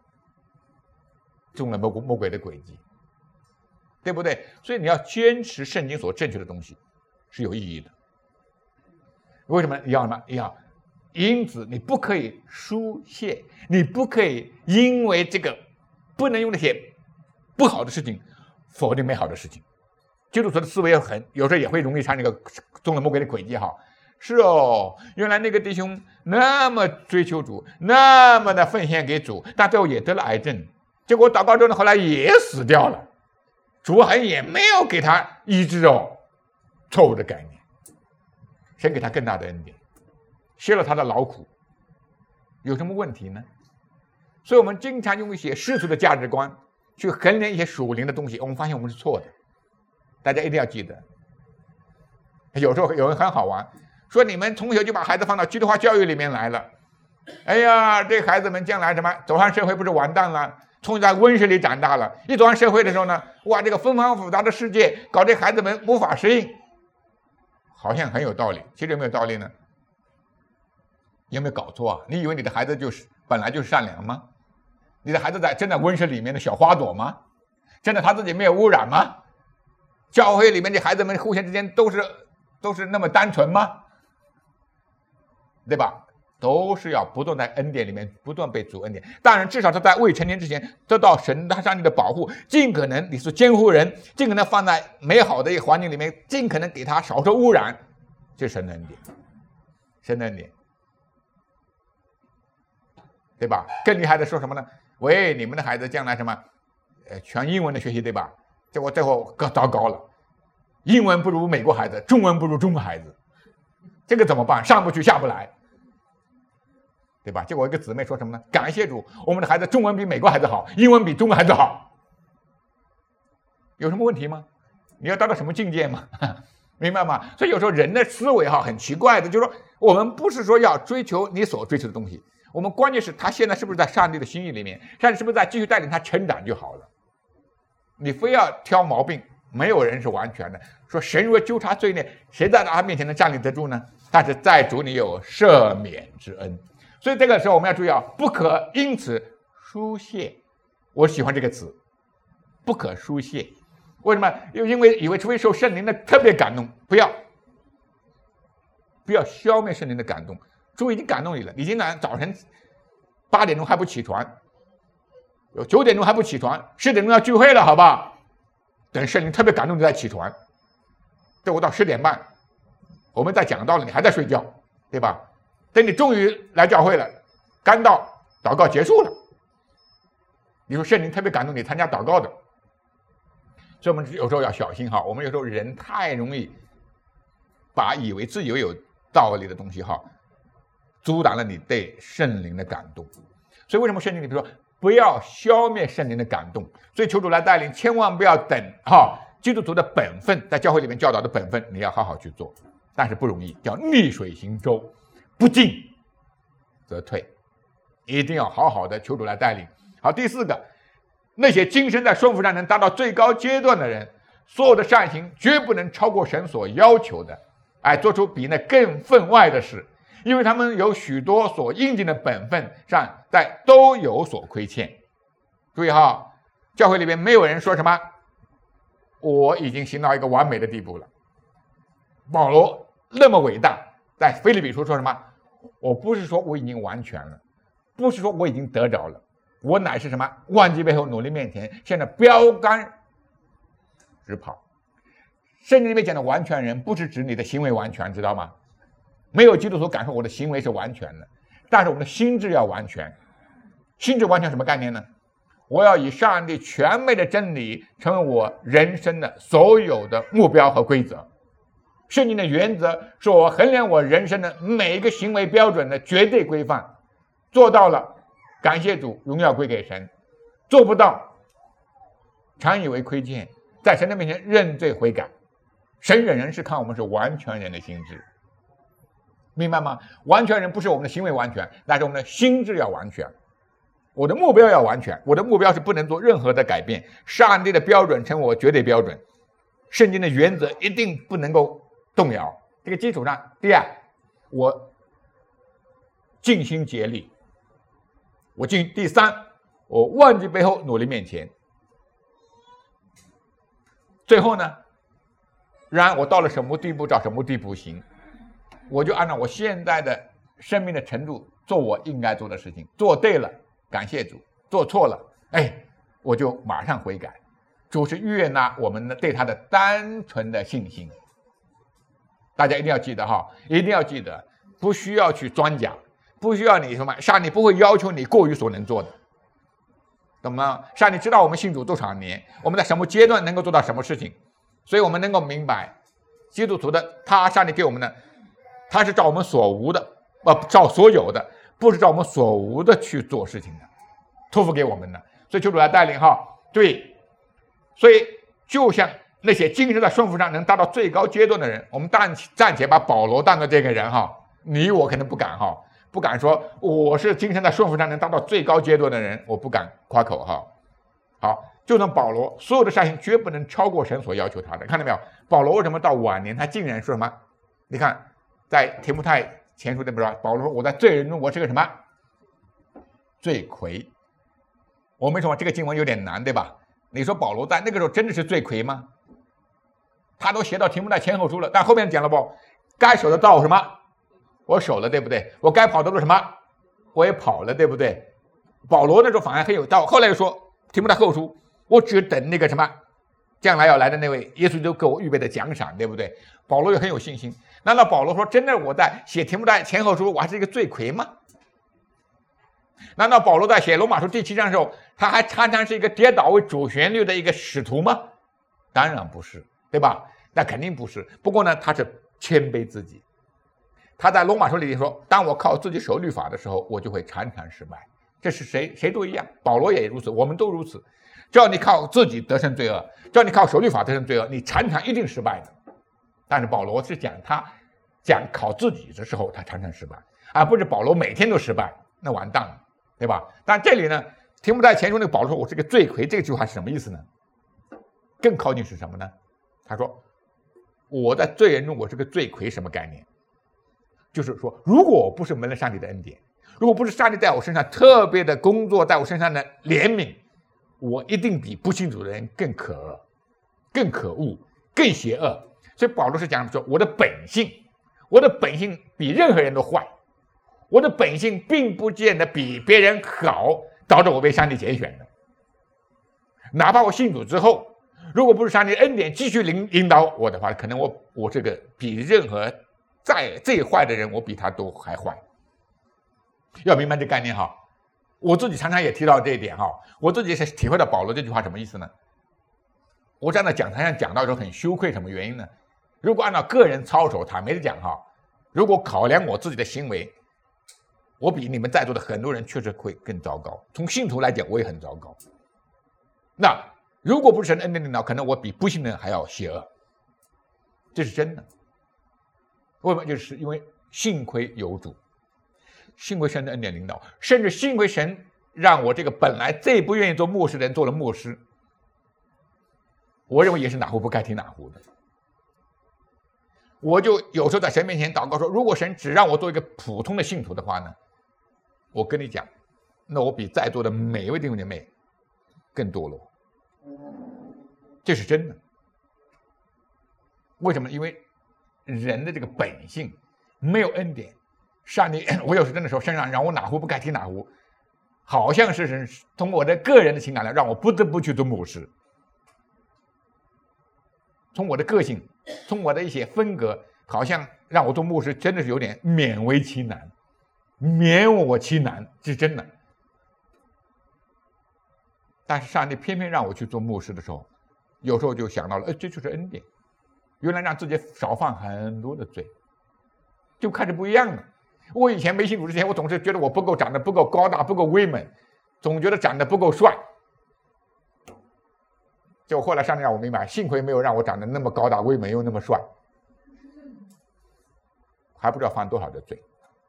中了魔鬼的诡计，对不对？所以你要坚持圣经所正确的东西是有意义的。为什么要什么？因此你不可以疏泄，你不可以因为这个不能用那些不好的事情否定美好的事情。基督徒的思维有时候也会容易产生那个中了魔鬼的诡计哈。是哦，原来那个弟兄那么追求主，那么的奉献给主，但最后也得了癌症，结果祷告之后呢，后来也死掉了，主还也没有给他医治哦，错误的概念，神给他更大的恩典，卸了他的劳苦，有什么问题呢？所以我们经常用一些世俗的价值观去衡量一些属灵的东西，我们发现我们是错的。大家一定要记得，有时候有人很好玩，说你们从小就把孩子放到基督化教育里面来了，哎呀，这孩子们将来什么走上社会不是完蛋了？从在温室里长大了，一走上社会的时候呢，哇，这个纷繁复杂的世界搞这孩子们无法适应，好像很有道理。其实有没有道理呢？有没有搞错啊？你以为你的孩子本来就是善良吗？你的孩子真在温室里面的小花朵吗？真的他自己没有污染吗？教会里面的孩子们互相之间都是那么单纯吗？对吧？都是要不断在恩典里面不断被主恩典。当然，至少他在未成年之前得到神他上帝的保护，尽可能你是监护人，尽可能放在美好的一个环境里面，尽可能给他少受污染，这是神的恩典，神的恩典，对吧？更厉害的说什么呢？喂，你们的孩子将来什么全英文的学习，对吧？结果最后更糟糕了，英文不如美国孩子，中文不如中国孩子，这个怎么办？上不去下不来，对吧？结果一个姊妹说什么呢？感谢主，我们的孩子中文比美国孩子好，英文比中国孩子好，有什么问题吗？你要达到什么境界吗？明白吗？所以有时候人的思维很奇怪的，就是说我们不是说要追求你所追求的东西，我们关键是他现在是不是在上帝的心意里面，上帝是不是在继续带领他成长就好了。你非要挑毛病，没有人是完全的。说神若纠察罪孽，谁在他面前能站立得住呢？但是在主你有赦免之恩， 所以这个时候我们要注意啊，不可因此疏泄。我喜欢这个词，不可疏泄。为什么？因为以为除非受圣灵的特别感动，不要消灭圣灵的感动。主已经感动你了，你今天早晨8点钟还不起床，有9点钟还不起床，10点钟要聚会了，好吧？等圣灵特别感动你再起床。等我到10点半，我们在讲道了，你还在睡觉，对吧？等你终于来教会了，干到祷告结束了，你说圣灵特别感动你参加祷告的。所以我们有时候要小心哈，我们有时候人太容易把以为自己有道理的东西哈，阻挡了你对圣灵的感动。所以为什么圣经里比如说不要消灭圣灵的感动？所以求主来带领，千万不要等哈，基督徒的本分，在教会里面教导的本分，你要好好去做，但是不容易，叫逆水行舟，不进则退，一定要好好的求主来带领。好，第4个，那些今生在顺服上能达到最高阶段的人，所有的善行绝不能超过神所要求的，做出比那更分外的事，因为他们有许多所应尽的本分上，但都有所亏欠。注意哈，教会里边没有人说什么我已经行到一个完美的地步了。保罗那么伟大，在腓立比书说什么？我不是说我已经完全了，不是说我已经得着了，我乃是什么？忘记背后，努力面前，现在标杆直跑。圣经里面讲的完全人，不是指你的行为完全，知道吗？没有基督徒敢说我的行为是完全的，但是我们的心智要完全。心智完全什么概念呢？我要以上帝全美的真理成为我人生的所有的目标和规则。圣经的原则是我衡量我人生的每一个行为标准的绝对规范，做到了，感谢主，荣耀归给神；做不到，常以为亏欠，在神的面前认罪悔改。神忍人是看我们是完全人的心智，明白吗？完全人不是我们的行为完全，但是我们的心智要完全，我的目标要完全。我的目标是不能做任何的改变，上帝的标准成为我绝对标准，圣经的原则一定不能够动摇。这个基础上，第二，我尽心竭力；第三，我忘记背后，努力面前。最后呢，然我到了什么地步，照什么地步行，我就按照我现在的生命的程度做我应该做的事情。做对了，感谢主；做错了，我就马上悔改。主是悦纳我们对他的单纯的信心。大家一定要记得哈，一定要记得，不需要去装假，不需要你什么，上帝不会要求你过于所能做的，懂吗？上帝知道我们信主多少年，我们在什么阶段能够做到什么事情，所以我们能够明白，基督徒的上帝给我们的，他是照我们所无的，照所有的，不是照我们所无的去做事情的，托付给我们的。所以求主来带领哈，对，所以就像那些精神在顺服上能达到最高阶段的人，我们暂且把保罗当作这个人哈，你我可能不敢哈，不敢说我是精神在顺服上能达到最高阶段的人，我不敢夸口哈。好，就像保罗，所有的善行绝不能超过神所要求他的，看到没有？保罗为什么到晚年他竟然说什么？你看，在提摩太前书里边，保罗说我在罪人中我是个什么罪魁。我们说这个经文有点难，对吧？你说保罗在那个时候真的是罪魁吗？他都写到提摩太前后书了，但后面讲了不，该守的道什么我守了，对不对？我该跑的路什么我也跑了，对不对？保罗那时候反而很有道，后来又说提摩太后书，我只等那个什么将来要来的那位耶稣就给我预备的奖赏，对不对？保罗也很有信心。难道保罗说真的我在写提摩太前后书我还是一个罪魁吗？难道保罗在写罗马书第7章的时候，他还常常是一个跌倒为主旋律的一个使徒吗？当然不是，对吧？那肯定不是。不过呢，他是谦卑自己。他在罗马书里说，当我靠自己守律法的时候，我就会常常失败。这是谁都一样，保罗也如此，我们都如此。只要你靠自己得胜罪恶，只要你靠守律法得胜罪恶，你常常一定失败的。但是保罗是讲靠自己的时候，他常常失败，而不是保罗每天都失败，那完蛋了，对吧？但这里呢，提摩太前书那个保罗说我是个罪魁，这句话是什么意思呢？更靠近是什么呢？他说我在罪人中我是个罪魁，什么概念？就是说如果我不是蒙了上帝的恩典， 如果不是上帝在我身上特别的工作，在我身上的怜悯，我一定比不信主的人更可恶、更可恶、更邪恶。所以保罗是讲说，我的本性比任何人都坏，我的本性并不见得比别人好，导致我被上帝拣选的。哪怕我信主之后，如果不是上帝恩典继续引导我的话，可能我这个比任何最坏的人，我比他都还坏。要明白这概念哈，我自己常常也提到这一点哈，我自己是体会到保罗这句话什么意思呢？我站在讲台上讲到的时候很羞愧，什么原因呢？如果按照个人操守，坦白的讲哈，如果考量我自己的行为，我比你们在座的很多人确实会更糟糕。从信徒来讲，我也很糟糕。那如果不是神恩典领导，可能我比不信的人还要邪恶，这是真的。为什么？就是因为幸亏有主。幸亏神的恩典领导，甚至幸亏神让我这个本来最不愿意做牧师的人做了牧师，我认为也是哪壶不开提哪壶的。我就有时候在神面前祷告说，如果神只让我做一个普通的信徒的话呢，我跟你讲，那我比在座的每一位弟兄姐妹更堕落，这是真的。为什么？因为人的这个本性没有恩典。上帝，我有时真的说，身上让我哪壶不开提哪壶，好像是从我的个人的情感来让我不得不去做牧师。从我的个性，从我的一些风格，好像让我做牧师真的是有点勉为其难，勉我其难，这是真的。但是上帝偏偏让我去做牧师的时候，有时候就想到了，这就是恩典，原来让自己少犯很多的罪，就开始不一样了。我以前没信主之前，我总是觉得我长得不够高大，不够威猛，总觉得长得不够帅。就后来上帝让我明白，幸亏没有让我长得那么高大威猛又那么帅，还不知道犯多少的罪。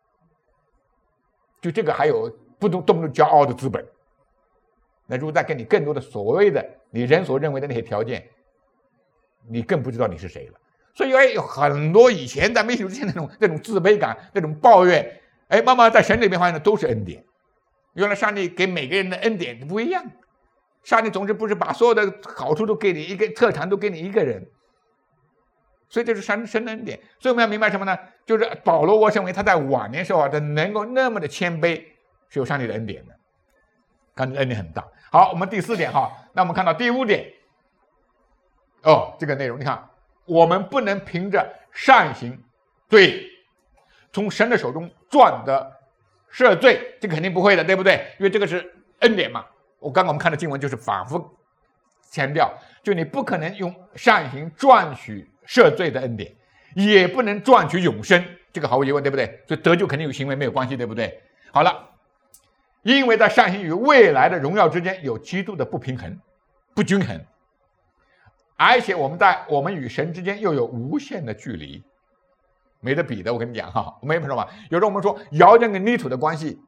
就这个还有动不动骄傲的资本。那如果再给你更多的所谓的你人所认为的那些条件，你更不知道你是谁了。所以有很多以前在没信主之前那种自卑感、那种抱怨，慢慢在神里面发现的都是恩典。原来上帝给每个人的恩典不一样，上帝总是不是把所有的好处都给你一个，特长都给你一个人，所以这是神的恩典。所以我们要明白什么呢？就是保罗，我认为他在晚年时候他能够那么的谦卑，是有上帝的恩典的，上帝的恩典很大。好，我们第4点哈，那我们看到第5点，这个内容你看。我们不能凭着善行从神的手中赚得赦罪，这个肯定不会的，对不对？因为这个是恩典嘛。我们看的经文就是反复强调，就你不可能用善行赚取赦罪的恩典，也不能赚取永生，这个毫无疑问，对不对？所以得救肯定与行为没有关系，对不对？好了，因为在善行与未来的荣耀之间有极度的不平衡、不均衡。而且我们与神之间又有无限的距离，没得比的。我跟你讲哈，我们也不说嘛。有时候我们说窑匠跟泥土的关系，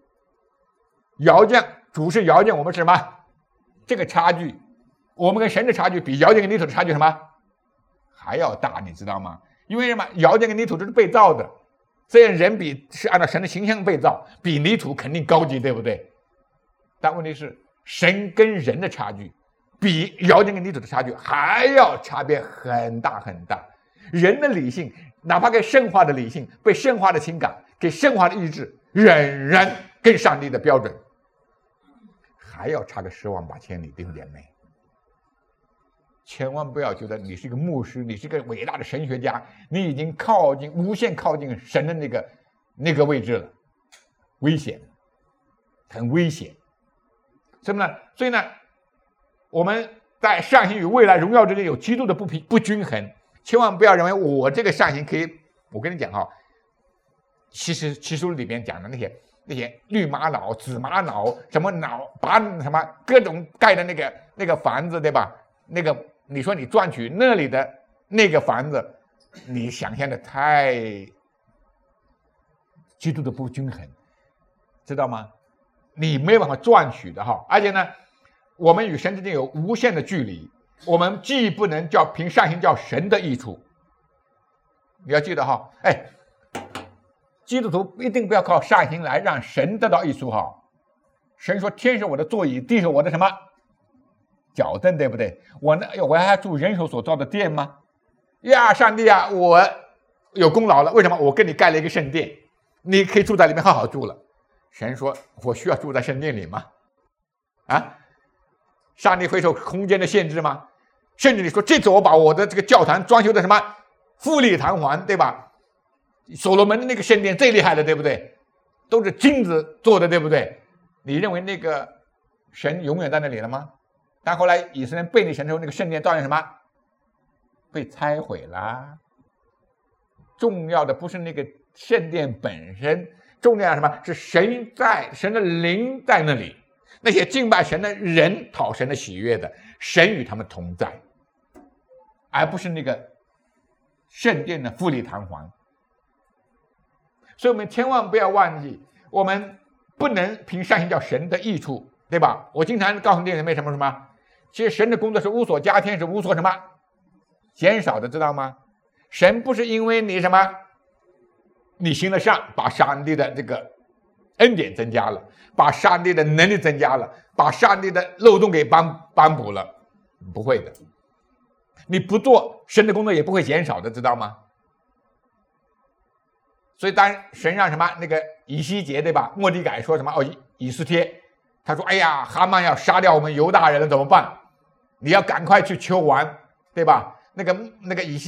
主是窑匠，我们是什么？这个差距，我们跟神的差距比窑匠跟泥土的差距什么还要大，你知道吗？因为什么？窑匠跟泥土都是被造的，虽然人是按照神的形象被造，比泥土肯定高级，对不对？但问题是，神跟人的差距。比窑匠跟泥土的差距还要差别很大很大。人的理性，哪怕给圣化的理性、被圣化的情感、给圣化的意志，仍然跟上帝的标准还要差个10万8千里，弟兄姐妹。千万不要觉得你是一个牧师，你是一个伟大的神学家，你已经无限靠近神的那个位置了，危险，很危险。是不是呢？所以呢，我们在善行与未来荣耀之间有极度的不均衡，千万不要认为我这个善行可以。我跟你讲哈，其实书里边讲的那些绿玛瑙、紫玛瑙，什么把什么各种盖的那个房子，对吧？你说你赚取那里的那个房子，你想象的太极度的不均衡，知道吗？你没有办法赚取的哈。而且呢，我们与神之间有无限的距离，我们既不能凭善行叫神的益处。你要记得哈， 基督徒一定不要靠善行来让神得到益处哈。神说天是我的座椅，地是我的什么脚凳，对不对？我还住人手所造的殿吗？呀，上帝啊，我有功劳了，为什么？我跟你盖了一个圣殿，你可以住在里面好好住了。神说我需要住在圣殿里吗？啊，上帝会受空间的限制吗？甚至你说这次我把我的这个教堂装修的什么富丽堂皇，对吧？所罗门的那个圣殿最厉害的，对不对？都是金子做的，对不对？你认为那个神永远在那里了吗？但后来以色列人背逆神之后，那个圣殿照样什么被拆毁了。重要的不是那个圣殿本身，重要的什么？是神的灵在那里。那些敬拜神的人，讨神的喜悦的，神与他们同在，而不是那个圣殿的富丽堂皇。所以我们千万不要忘记，我们不能凭善行叫神的益处，对吧？我经常告诉弟兄姊妹什么，其实神的工作是无所加添，是无所什么减少的，知道吗？神不是因为你什么你行了善，把上帝的这个恩典增加了，把上帝的能力增加了，把上帝的漏洞给帮补了，不会的。你不做，神的工作也不会减少的，知道吗？所以当神让什么那个以西结，对吧？末底改说什么以斯帖，他说哎呀，哈曼要杀掉我们犹大人了，怎么办？你要赶快去求王，对吧？那个以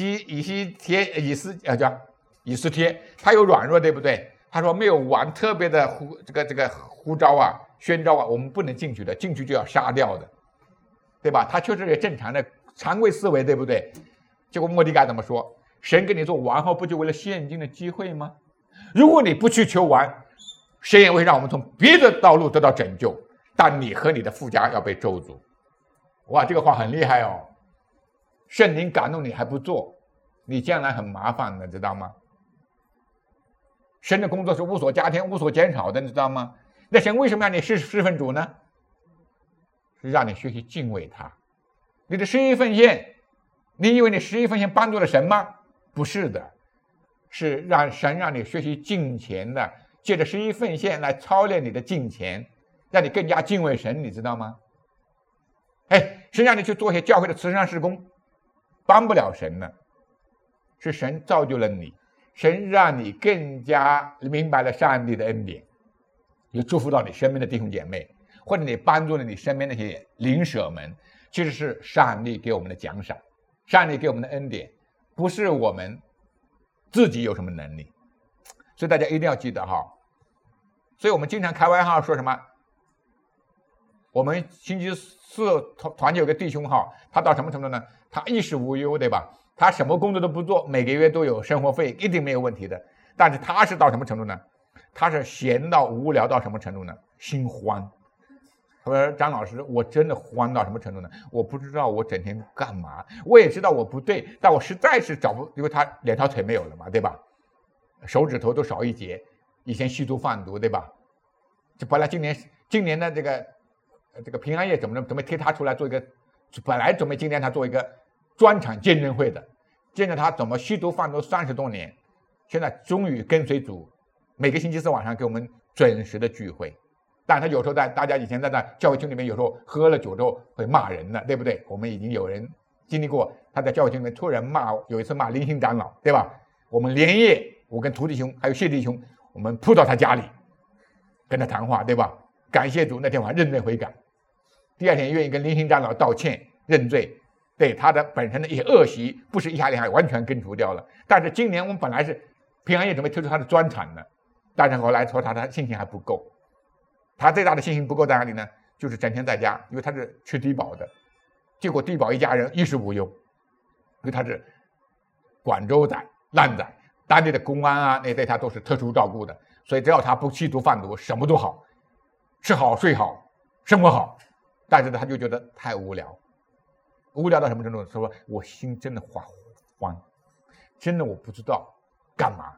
斯帖，他有软弱，对不对？他说没有王特别的呼召啊、宣召啊，我们不能进去的，进去就要杀掉的，对吧？他确实也正常的常规思维，对不对？结果末底改怎么说？神给你做王后，不就为了现今的机会吗？如果你不去求王，神也会让我们从别的道路得到拯救，但你和你的父家要被咒诅。哇，这个话很厉害哦！圣灵感动你还不做，你将来很麻烦的，知道吗？神的工作是无所加添、无所减少的，你知道吗？那神为什么让你侍奉主呢？是让你学习敬畏他。你的十一奉献，你以为你十一奉献帮助了神吗？不是的，是让神让你学习敬虔的，借着十一奉献来操练你的敬虔，让你更加敬畏神，你知道吗？神让你去做一些教会的慈善事工，帮不了神呢，是神造就了你，神让你更加明白了上帝的恩典，也祝福到你身边的弟兄姐妹，或者你帮助了你身边那些邻舍们，其实是上帝给我们的奖赏，上帝给我们的恩典，不是我们自己有什么能力。所以大家一定要记得哈。所以我们经常开玩笑说什么，我们星期四团结有个弟兄哈，他到什么程度呢？他衣食无忧，对吧？他什么工作都不做，每个月都有生活费，一定没有问题的。但是他是到什么程度呢？他是闲到无聊到什么程度呢？心慌。他说张老师，我真的慌到什么程度呢？我不知道我整天干嘛，我也知道我不对，但我实在是找不，因为他两条腿没有了嘛，对吧？手指头都少一截，以前吸毒贩毒，对吧？就本来今年的这个平安夜准备推他出来做一个，本来准备今天他做一个专场见证会的，见证他怎么吸毒贩毒30多年，现在终于跟随主，每个星期四晚上给我们准时的聚会。但他有时候大家以前在教会群里面，有时候喝了酒之后会骂人的，对不对？我们已经有人经历过，他在教会群里面突然有一次骂林兴长老，对吧？我们连夜，我跟涂弟兄还有谢弟兄，我们扑到他家里，跟他谈话，对吧？感谢主，那天晚上认罪悔改，第二天愿意跟林兴长老道歉认罪，对他的本身的一些恶习，不是一下完全根除掉了。但是今年我们本来是平安夜准备推出他的专场的，但是后来说他的信心还不够。他最大的信心不够在哪里呢？就是整天在家，因为他是吃低保的，结果低保一家人衣食无忧，因为他是广州仔、烂仔，当地的公安啊，那对他都是特殊照顾的，所以只要他不吸毒贩毒，什么都好，吃好睡好，生活好。但是他就觉得太无聊，无聊到什么程度？说我心真的慌，真的我不知道干嘛，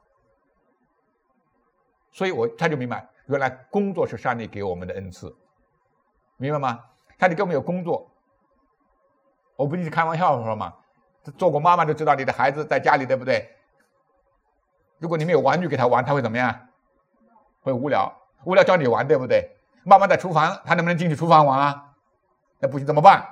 所以他就明白。原来工作是上帝给我们的恩赐，明白吗？上帝给我们有工作，我不是开玩笑说嘛，做过妈妈就知道，你的孩子在家里，对不对？ 如果你没有玩具给他玩，他会怎么样？会无聊，无聊找你玩，对不对？妈妈在厨房，他能不能进去厨房玩啊？那不行怎么办？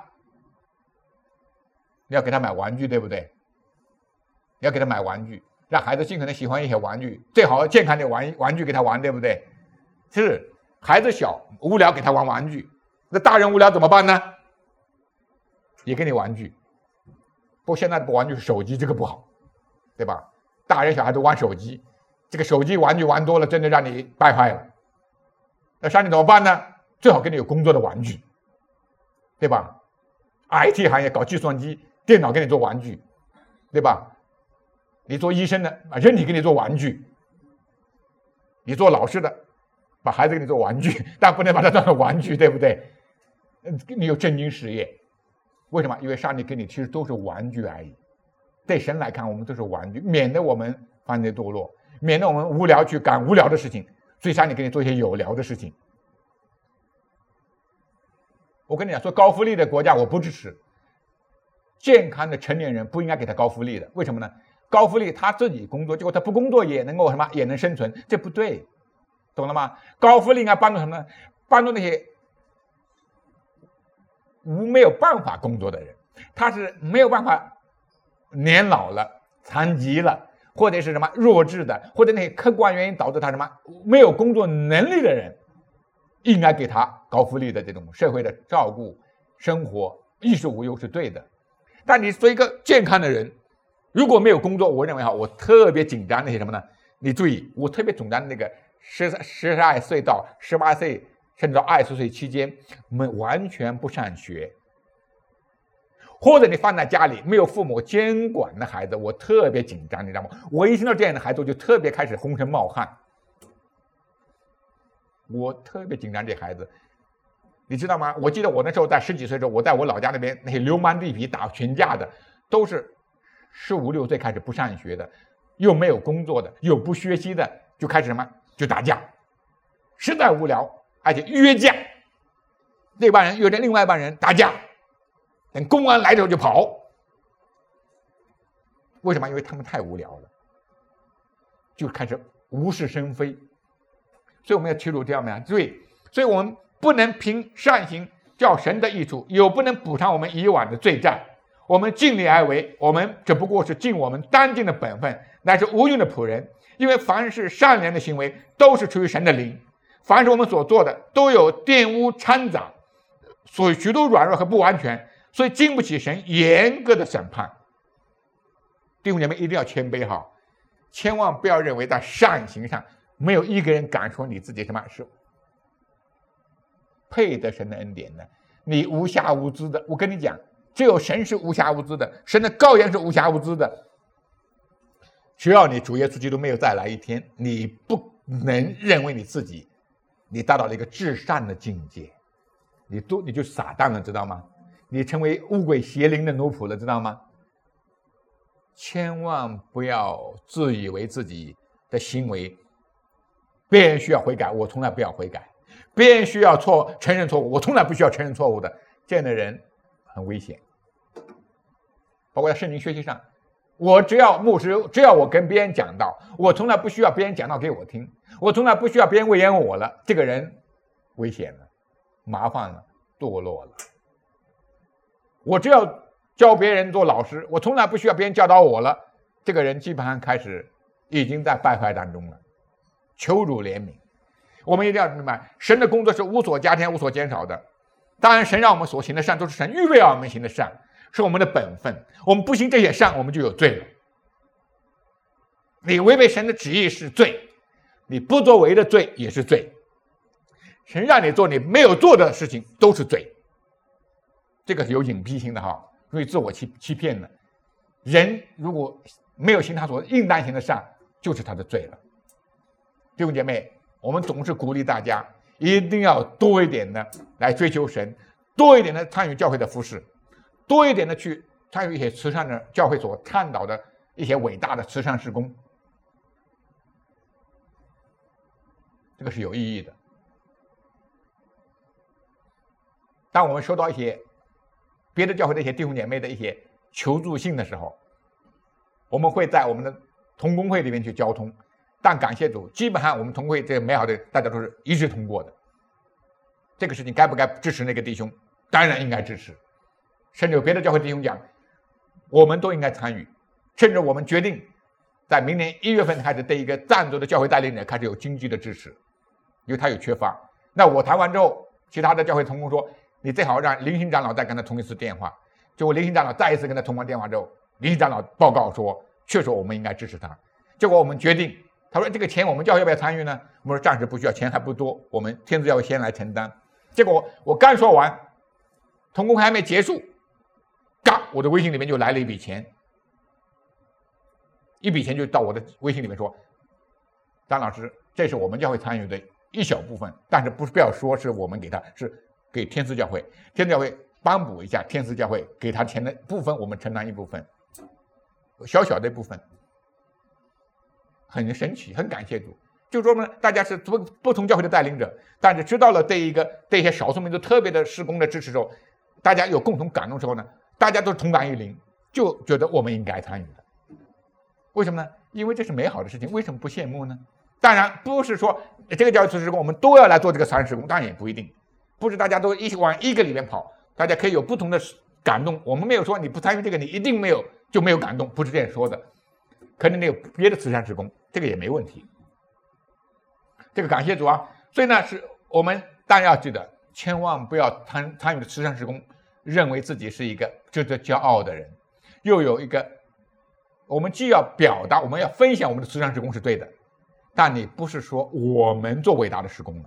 你要给他买玩具，对不对？你要给他买玩具，让孩子尽可能喜欢一些玩具，最好健康的玩具给他玩，对不对？是孩子小无聊给他玩玩具，那大人无聊怎么办呢？也给你玩具，不过现在的玩具是手机，这个不好，对吧？大人小孩都玩手机，这个手机玩具玩多了，真的让你败坏了。那上你怎么办呢？最好给你有工作的玩具，对吧 ？IT 行业搞计算机、电脑给你做玩具，对吧？你做医生的，把人体给你做玩具；你做老师的，把孩子给你做玩具，但不能把它当成玩具，对不对？你有正经事业，为什么？因为上帝给你其实都是玩具而已。对神来看，我们都是玩具，免得我们犯罪堕落，免得我们无聊去干无聊的事情。所以上帝给你做一些有聊的事情。我跟你讲，说高福利的国家我不支持。健康的成年人不应该给他高福利的，为什么呢？高福利他自己工作，结果他不工作也能够什么，也能生存，这不对，懂了吗？高福利应该帮助什么呢？帮助那些没有办法工作的人，他是没有办法年老了、残疾了，或者是什么弱智的，或者那些客观原因导致他什么没有工作能力的人，应该给他高福利的这种社会的照顾、生活衣食无忧是对的。但你做一个健康的人，如果没有工作，我认为我特别紧张那些什么呢？你注意，我特别紧张那个12岁到18岁，甚至到20岁期间，我们完全不上学，或者你放在家里没有父母监管的孩子，我特别紧张，你知道吗？我一听到这样的孩子，我就特别开始浑身冒汗，我特别紧张这孩子。你知道吗？我记得我那时候在10几岁的时候，我在我老家那边，那些流氓地痞打群架的，都是15、16岁开始不上学的，又没有工作的，又不学习的，就开始什么？就打架，实在无聊，而且约架，这帮人约着另外一帮人打架，等公安来的时候就跑。为什么？因为他们太无聊了，就开始无事生非。所以我们要记住这样的注意，所以我们不能凭善行叫神的益处，又不能补偿我们以往的罪债。我们尽力而为，我们只不过是尽我们当尽的本分，乃是无用的仆人。因为凡是善良的行为，都是出于神的灵。凡是我们所做的，都有玷污掺杂，所以许多软弱和不完全，所以经不起神严格的审判。弟兄姐妹一定要谦卑哈，千万不要认为在善行上没有一个人敢说你自己什么是配得神的恩典的，你无瑕无疵的。我跟你讲，只有神是无瑕无疵的，神的羔羊是无瑕无疵的。只要你主耶稣基督没有再来一天，你不能认为你自己你达到了一个至善的境界，你就撒旦了，知道吗？你成为污鬼邪灵的奴仆了，知道吗？千万不要自以为自己的行为，别人需要悔改，我从来不要悔改；别人需要承认错误，我从来不需要承认错误的。这样的人很危险。包括在圣经学习上，只要我跟别人讲道，我从来不需要别人讲道给我听，我从来不需要别人喂养我了。这个人危险了，麻烦了，堕落了。我只要教别人做老师，我从来不需要别人教导我了。这个人基本上已经在败坏当中了。求主怜悯。我们一定要明白，神的工作是无所加添无所减少的。当然神让我们所行的善都是神预备让我们行的善，是我们的本分。我们不行这些善，我们就有罪了。你违背神的旨意是罪，你不作为的罪也是罪。神让你做你没有做的事情都是罪，这个是有隐蔽性的哈，所以自我欺骗的人如果没有行他所应当行的善，就是他的罪了。弟兄姐妹，我们总是鼓励大家一定要多一点的来追求神，多一点的参与教会的服事，多一点的去参与一些慈善的教会所倡导的一些伟大的慈善事工，这个是有意义的。当我们收到一些别的教会的一些弟兄姐妹的一些求助信的时候，我们会在我们的同工会里面去交通，但感谢主，基本上我们同工会这个美好的大家都是一致通过的。这个事情该不该支持那个弟兄？当然应该支持，甚至有别的教会弟兄讲，我们都应该参与，甚至我们决定在明年1月份开始对一个赞助的教会带领者开始有经济的支持，因为他有缺乏。那我谈完之后，其他的教会同工说，你最好让林行长老再跟他通一次电话。结果林行长老再一次跟他通完电话之后，林行长老报告说，确实我们应该支持他。结果我们决定，他说这个钱我们教会要不要参与呢？我们说暂时不需要，钱还不多，我们天主教会先来承担。结果我刚说完，同工会还没结束，嘎，我的微信里面就来了一笔钱，就到我的微信里面说，张老师，这是我们教会参与的一小部分，但是不要说是我们给他，是给天赐教会，天赐教会帮补一下，天赐教会给他钱的部分，我们承担一部分，小小的一部分，很神奇，很感谢主。就说呢，大家是不同教会的带领者，但是知道了对一些少数民族特别的事工的支持之后，大家有共同感动之后呢，大家都是同感于灵，就觉得我们应该参与的。为什么呢？因为这是美好的事情，为什么不羡慕呢？当然不是说这个教会施工我们都要来做这个3事工，当然也不一定，不是大家都一起往一个里面跑，大家可以有不同的感动。我们没有说你不参与这个，你一定没有感动，不是这样说的。可能你有别的慈善事工，这个也没问题。这个感谢主啊！所以呢，是我们当然要记得，千万不要参与的慈善事工，认为自己是一个值得骄傲的人，又有一个，我们既要表达，我们要分享我们的慈善事工是对的，但你不是说我们做伟大的事工了。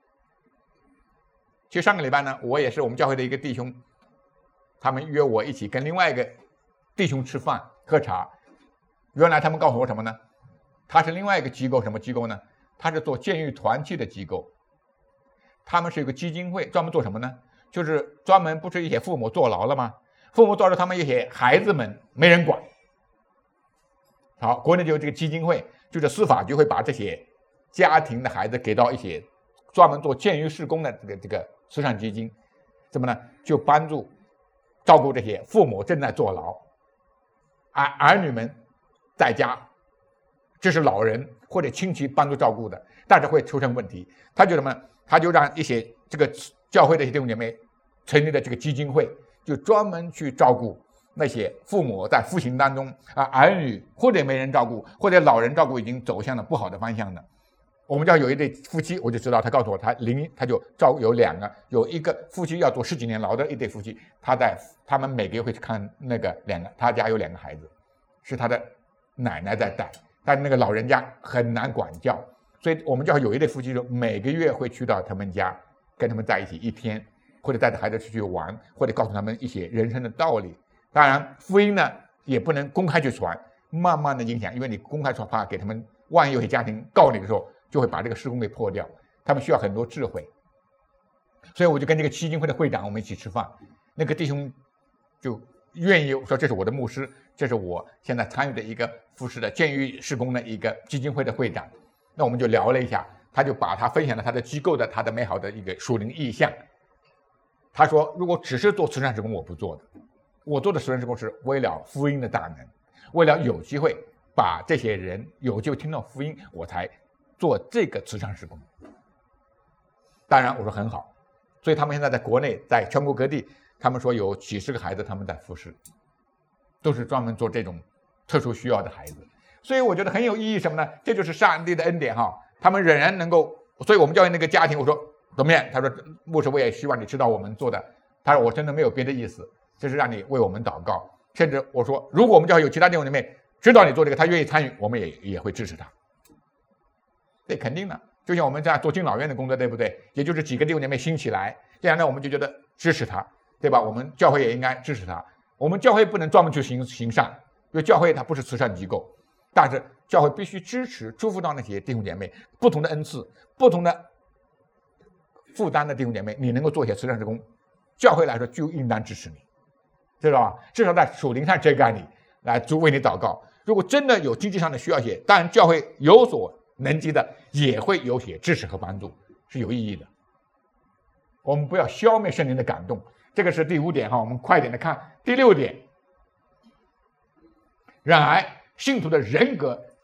其实上个礼拜呢，我也是我们教会的一个弟兄，他们约我一起跟另外一个弟兄吃饭喝茶。原来他们告诉我什么呢？他是另外一个机构，什么机构呢？他是做监狱团契的机构，他们是一个基金会，专门做什么呢？就是专门不是一些父母坐牢了吗？父母坐牢，他们一些孩子们没人管。好，国内就有这个基金会，就是司法局会把这些家庭的孩子给到一些专门做监狱事工的这个慈善基金，怎么呢？就帮助照顾这些父母正在坐牢，儿女们在家，这是老人或者亲戚帮助照顾的，但是会出现问题。他就什么？他就让一些这个教会的一些弟兄姐妹成立了这个基金会，就专门去照顾那些父母在服刑当中儿女或者没人照顾，或者老人照顾已经走向了不好的方向的。我们家有一对夫妻，我就知道，他告诉我，他就有一个夫妻要坐10几年牢的一对夫妻，他们每个月会去看那个他家有2个孩子，是他的奶奶在带。但那个老人家很难管教，所以我们教会有一对夫妻说，每个月会去到他们家，跟他们在一起1天，或者带着孩子出去玩，或者告诉他们一些人生的道理。当然，福音呢也不能公开去传，慢慢的影响，因为你公开传，怕给他们，万一有些家庭告你的时候，就会把这个事工给破掉。他们需要很多智慧，所以我就跟这个基金会的会长我们一起吃饭，那个弟兄就愿意说，这是我的牧师，这是我现在参与的一个服侍的监狱事工的一个基金会的会长。那我们就聊了一下，他就把他分享了他的机构的他的美好的一个属灵意向。他说，如果只是做慈善事工，我不做的，我做的慈善事工是为了福音的大能，为了有机会把这些人有机会听到福音，我才做这个慈善事工。当然我说很好，所以他们现在在国内，在全国各地，他们说有几十个孩子他们在服侍，都是专门做这种特殊需要的孩子。所以我觉得很有意义什么呢？这就是上帝的恩典哈，他们仍然能够。所以我们教会那个家庭，我说怎么样？他说，牧师，我也希望你知道我们做的。他说，我真的没有别的意思，就是让你为我们祷告。甚至我说，如果我们教会有其他弟兄姐妹知道你做这个，他愿意参与，我们也会支持他。这肯定的，就像我们这样做敬老院的工作，对不对？也就是几个弟兄姐妹兴起来，这样呢我们就觉得支持他，对吧？我们教会也应该支持他。我们教会不能专门去行善，因为教会它不是慈善机构，但是教会必须支持祝福到那些弟兄姐妹，不同的恩赐，不同的负担的弟兄姐妹，你能够做一些慈善事工，教会来说就应当支持你，知道吧？至少在属灵上遮盖你，来为你祷告。如果真的有经济上的需要些，当然教会有所能及的也会有些支持和帮助，是有意义的。我们不要消灭圣灵的感动，这个是第5点哈。我们快点的看第6点。然而，信徒的人格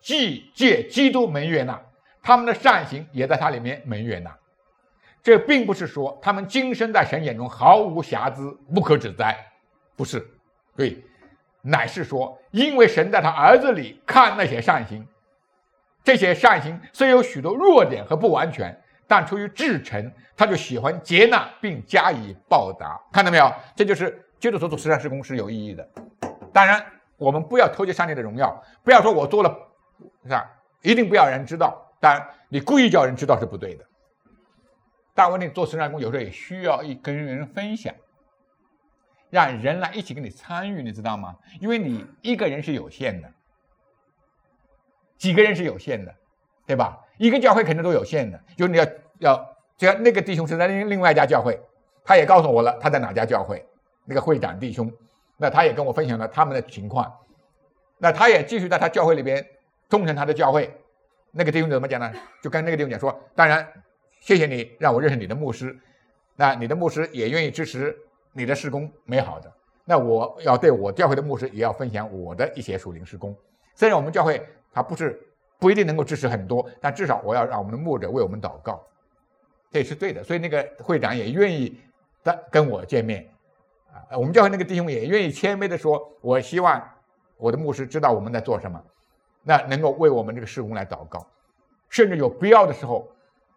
既借基督蒙悦纳，他们的善行也在他里面蒙悦纳。这并不是说他们今生在神眼中毫无瑕疵，不可指摘，不是，对，乃是说，因为神在他儿子里看那些善行，这些善行虽有许多弱点和不完全，但出于至诚，他就喜欢接纳并加以报答。看到没有？这就是基督徒做慈善事工是有意义的。当然，我们不要偷窃上帝的荣耀，不要说我做了，是吧？一定不要人知道。当然，你故意叫人知道是不对的。但问题，做慈善工有时候也需要跟人分享，让人来一起跟你参与，你知道吗？因为你一个人是有限的，几个人是有限的，对吧？一个教会肯定都有限的，就你只要那个弟兄是在另外一家教会，他也告诉我了他在哪家教会，那个会长弟兄，那他也跟我分享了他们的情况，那他也继续在他教会里边忠诚他的教会。那个弟兄怎么讲呢？就跟那个弟兄讲说，当然谢谢你让我认识你的牧师，那你的牧师也愿意支持你的事工美好的，那我要对我教会的牧师也要分享我的一些属灵事工。虽然我们教会他不一定能够支持很多，但至少我要让我们的牧者为我们祷告，这是对的。所以那个会长也愿意跟我见面我们教会那个弟兄也愿意谦卑的说，我希望我的牧师知道我们在做什么，那能够为我们这个事工来祷告，甚至有必要的时候，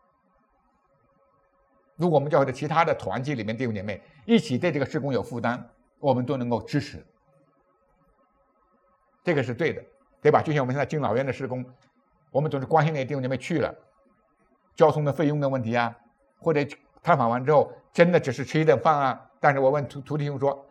如果我们教会的其他的团体里面弟兄姐妹一起对这个事工有负担，我们都能够支持，这个是对的，对吧？就像我们现在敬老院的事工，我们总是关心那些弟兄姐妹去了，交通的费用的问题啊，或者探访完之后真的只是吃一顿饭啊。但是我问涂弟兄说，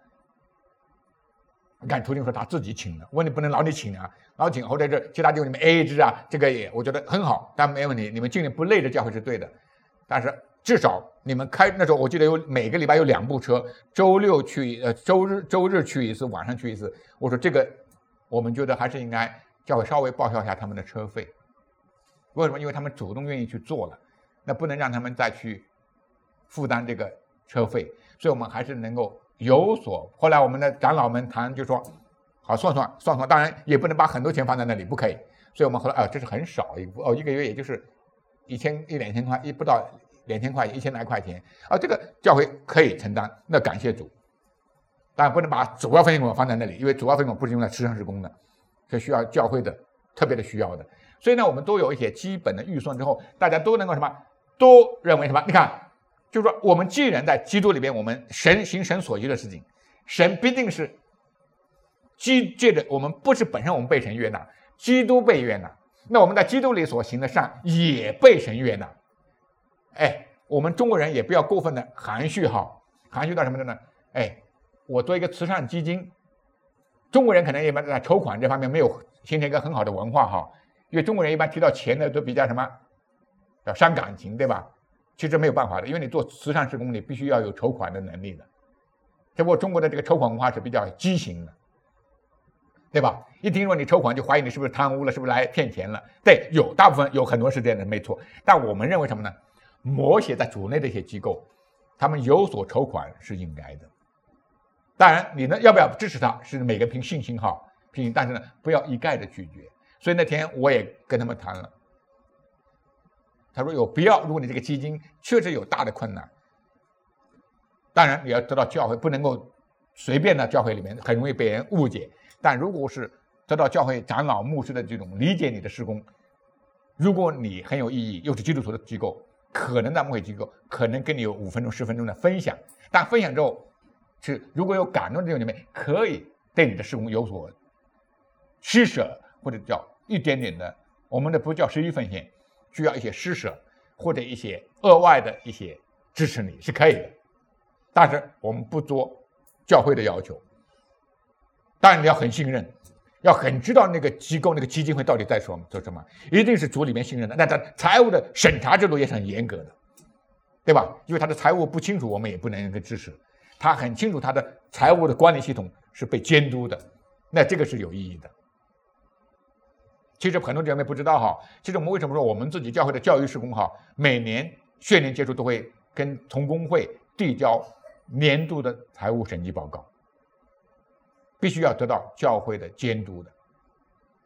看涂弟兄说他自己请的，问你不能老你请啊，老请或者是其他弟兄你们 AA 制啊，这个也我觉得很好，但没问题，你们尽量不累着教会是对的，但是至少你们那时候我记得每个礼拜有2部车，周日去一次，晚上去一次。我说这个我们觉得还是应该教会稍微报销一下他们的车费。为什么？因为他们主动愿意去做了，那不能让他们再去负担这个车费，所以我们还是能够有所。后来我们的长老们谈就说，好算，当然也不能把很多钱放在那里，不可以。所以我们后来这是很少一个月也就是1000-2000块，不到2000块，1000来块钱这个教会可以承担，那感谢主。当然不能把主要费用放在那里，因为主要费用不是用来慈善事工的，是需要教会的特别的需要的。所以呢，我们都有一些基本的预算之后，大家都能够什么，都认为什么？你看，就是说我们既然在基督里边，我们行神所愿的事情，神必定是借着我们不是本身我们被神悦纳，基督被悦纳，那我们在基督里所行的善也被神悦纳。我们中国人也不要过分的含蓄含蓄到什么呢？我做一个慈善基金，中国人可能一般在筹款这方面没有形成一个很好的文化因为中国人一般提到钱呢都比较什么，要伤感情，对吧？其实没有办法的，因为你做慈善事工，你必须要有筹款的能力的。只不过中国的这个筹款文化是比较畸形的，对吧？一听说你筹款就怀疑你是不是贪污了，是不是来骗钱了？对，大部分有很多是这样的，没错。但我们认为什么呢？某些在主内的一些机构，他们有所筹款是应该的。当然，你呢要不要支持他，是每个人凭信心但是呢，不要一概的拒绝。所以那天我也跟他们谈了，他说有必要，如果你这个基金确实有大的困难，当然你要得到教会，不能够随便的教会里面很容易被人误解。但如果是得到教会长老牧师的这种理解你的事工，如果你很有意义，又是基督徒的机构，可能在牧会机构可能跟你有5分钟10分钟的分享，但分享之后是如果有感动的弟兄姐妹，可以对你的事工有所施舍，或者叫一点点的，我们的不叫11奉献，需要一些施舍或者一些额外的一些支持你是可以的，但是我们不做教会的要求。当然你要很信任，要很知道那个机构那个基金会到底在做什么，一定是主里面信任的。那他财务的审查制度也是很严格的，对吧？因为他的财务不清楚，我们也不能支持。他很清楚他的财务的管理系统是被监督的，那这个是有意义的。其实很多姐妹不知道其实我们为什么说我们自己教会的教育事工每年学年结束都会跟同工会递交年度的财务审计报告，必须要得到教会的监督的。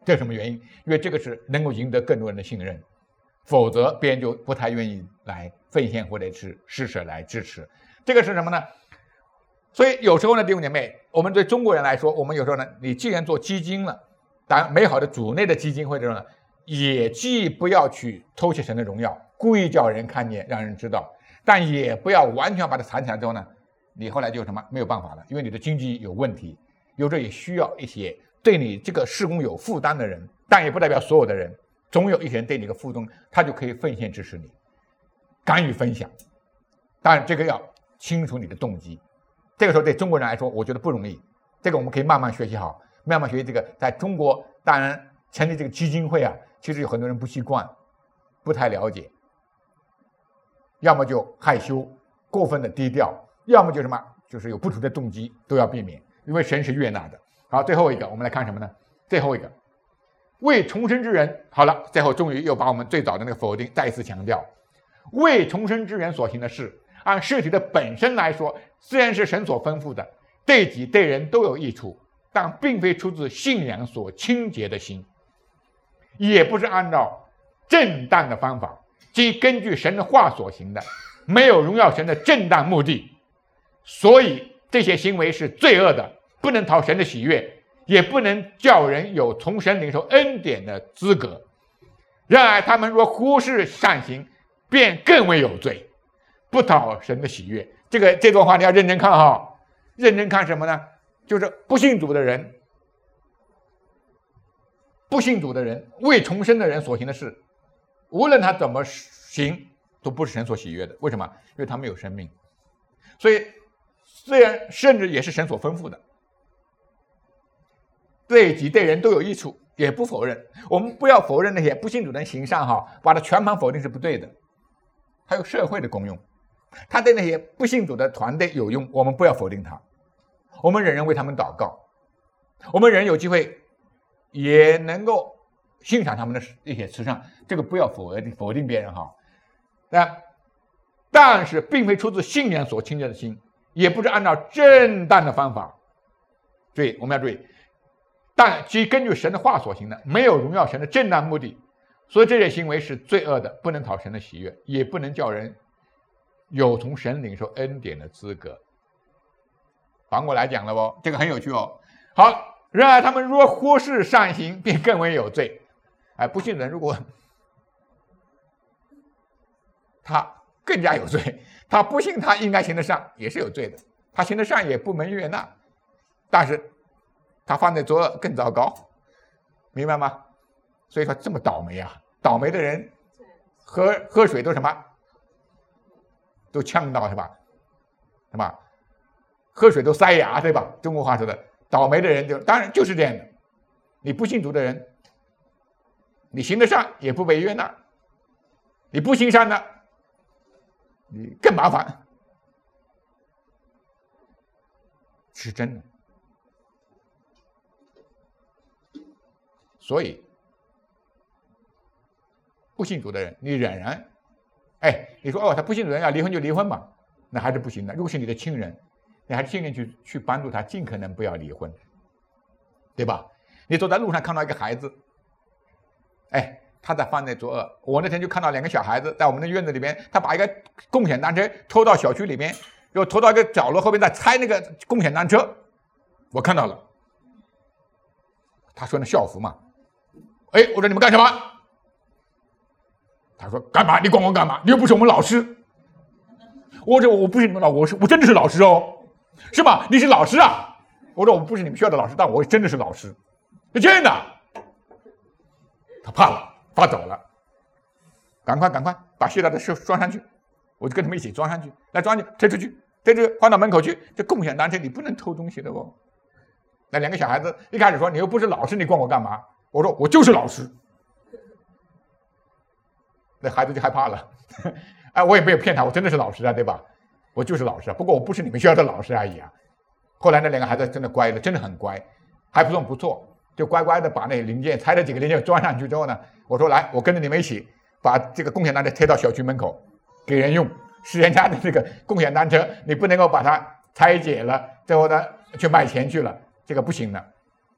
这是什么原因？因为这个是能够赢得更多人的信任，否则别人就不太愿意来奉献或者是施舍来支持。这个是什么呢？所以有时候呢，弟兄姐妹，我们对中国人来说，我们有时候呢，你既然做基金了，当然美好的主内的基金会这种呢，也既不要去偷窃神的荣耀，故意叫人看见，让人知道，但也不要完全把它藏起来之后呢，你后来就什么没有办法了，因为你的经济有问题，有时候也需要一些对你这个事工有负担的人，但也不代表所有的人，总有一些人对你的负担，他就可以奉献支持你，敢于分享。当然这个要清楚你的动机。这个时候对中国人来说，我觉得不容易。这个我们可以慢慢学习好，慢慢学习这个。在中国，当然成立这个基金会啊，其实有很多人不习惯，不太了解，要么就害羞，过分的低调，要么就什么，就是有不同的动机，都要避免，因为神是悦纳的。好，最后一个，我们来看什么呢？最后一个，未重生之人。好了，最后终于又把我们最早的那个否定再一次强调，未重生之人所行的事，按事体的本身来说，虽然是神所吩咐的，对己对人都有益处，但并非出自信仰所清洁的心，也不是按照正当的方法，即根据神的话所行的，没有荣耀神的正当目的，所以这些行为是罪恶的，不能讨神的喜悦，也不能叫人有从神领受恩典的资格。然而他们若忽视善行，便更为有罪，不讨神的喜悦。这段话你要认真看哈，认真看什么呢？就是不信主的人，未重生的人所行的事，无论他怎么行，都不是神所喜悦的。为什么？因为他没有生命。所以虽然甚至也是神所吩咐的，对己对人都有益处，也不否认。我们不要否认那些不信主的人行善哈，把它全盘否定是不对的。还有社会的功用，他对那些不信主的团队有用，我们不要否定他，我们仍然为他们祷告，我们人有机会也能够欣赏他们的一些慈善，这个不要否定别人哈。但是并非出自信仰所清洁的心，也不是按照正当的方法。注意，我们要注意，但即根据神的话所行的，没有荣耀神的正当目的，所以这些行为是罪恶的，不能讨神的喜悦，也不能叫人有从神领受恩典的资格。反过来讲了哦，这个很有趣哦。好，然而他们若忽视善行，便更为有罪。不信的人如果他更加有罪，他不信他应该行的善也是有罪的，他行的善也不蒙悦纳，但是他犯的作恶更糟糕，明白吗？所以说这么倒霉啊，倒霉的人喝水都什么，都呛到是吧？喝水都塞牙，对吧？中国话说的，倒霉的人当然就是这样的。你不信主的人，你行得善也不被悦纳，你不行善的，你更麻烦，是真的。所以不信主的人，你仍然你说他不信主的人要离婚就离婚吧，那还是不行的。如果是你的亲人，你还是尽力去帮助他，尽可能不要离婚，对吧？你走在路上看到一个孩子，他在犯罪作恶。我那天就看到2个小孩子在我们的院子里边，他把一个共享单车拖到小区里面，又拖到一个角落后面，再拆那个共享单车。我看到了，他说那校服嘛，我说你们干什么？他说干嘛？你管我干嘛？你又不是我们老师。我说我不是你们老师，我真的是老师哦。是吧？你是老师啊？我说我不是你们学校的老师，但我真的是老师，真的。他怕了，发走了，赶快把卸掉的装上去，我就跟他们一起装上去，来装上去，推出去，放到门口去。这共享单车你不能偷东西的哦。那2个小孩子一开始说你又不是老师，你管我干嘛？我说我就是老师。那孩子就害怕了，我也没有骗他，我真的是老师啊，对吧？我就是老师啊，不过我不是你们学校的老师而已啊。后来那2个孩子真的乖了，真的很乖，还不错，就乖乖的把那零件拆了几个零件装上去之后呢，我说来，我跟着你们一起把这个共享单车贴到小区门口给人用，是人家的这个共享单车，你不能够把它拆解了，最后呢去卖钱去了，这个不行的。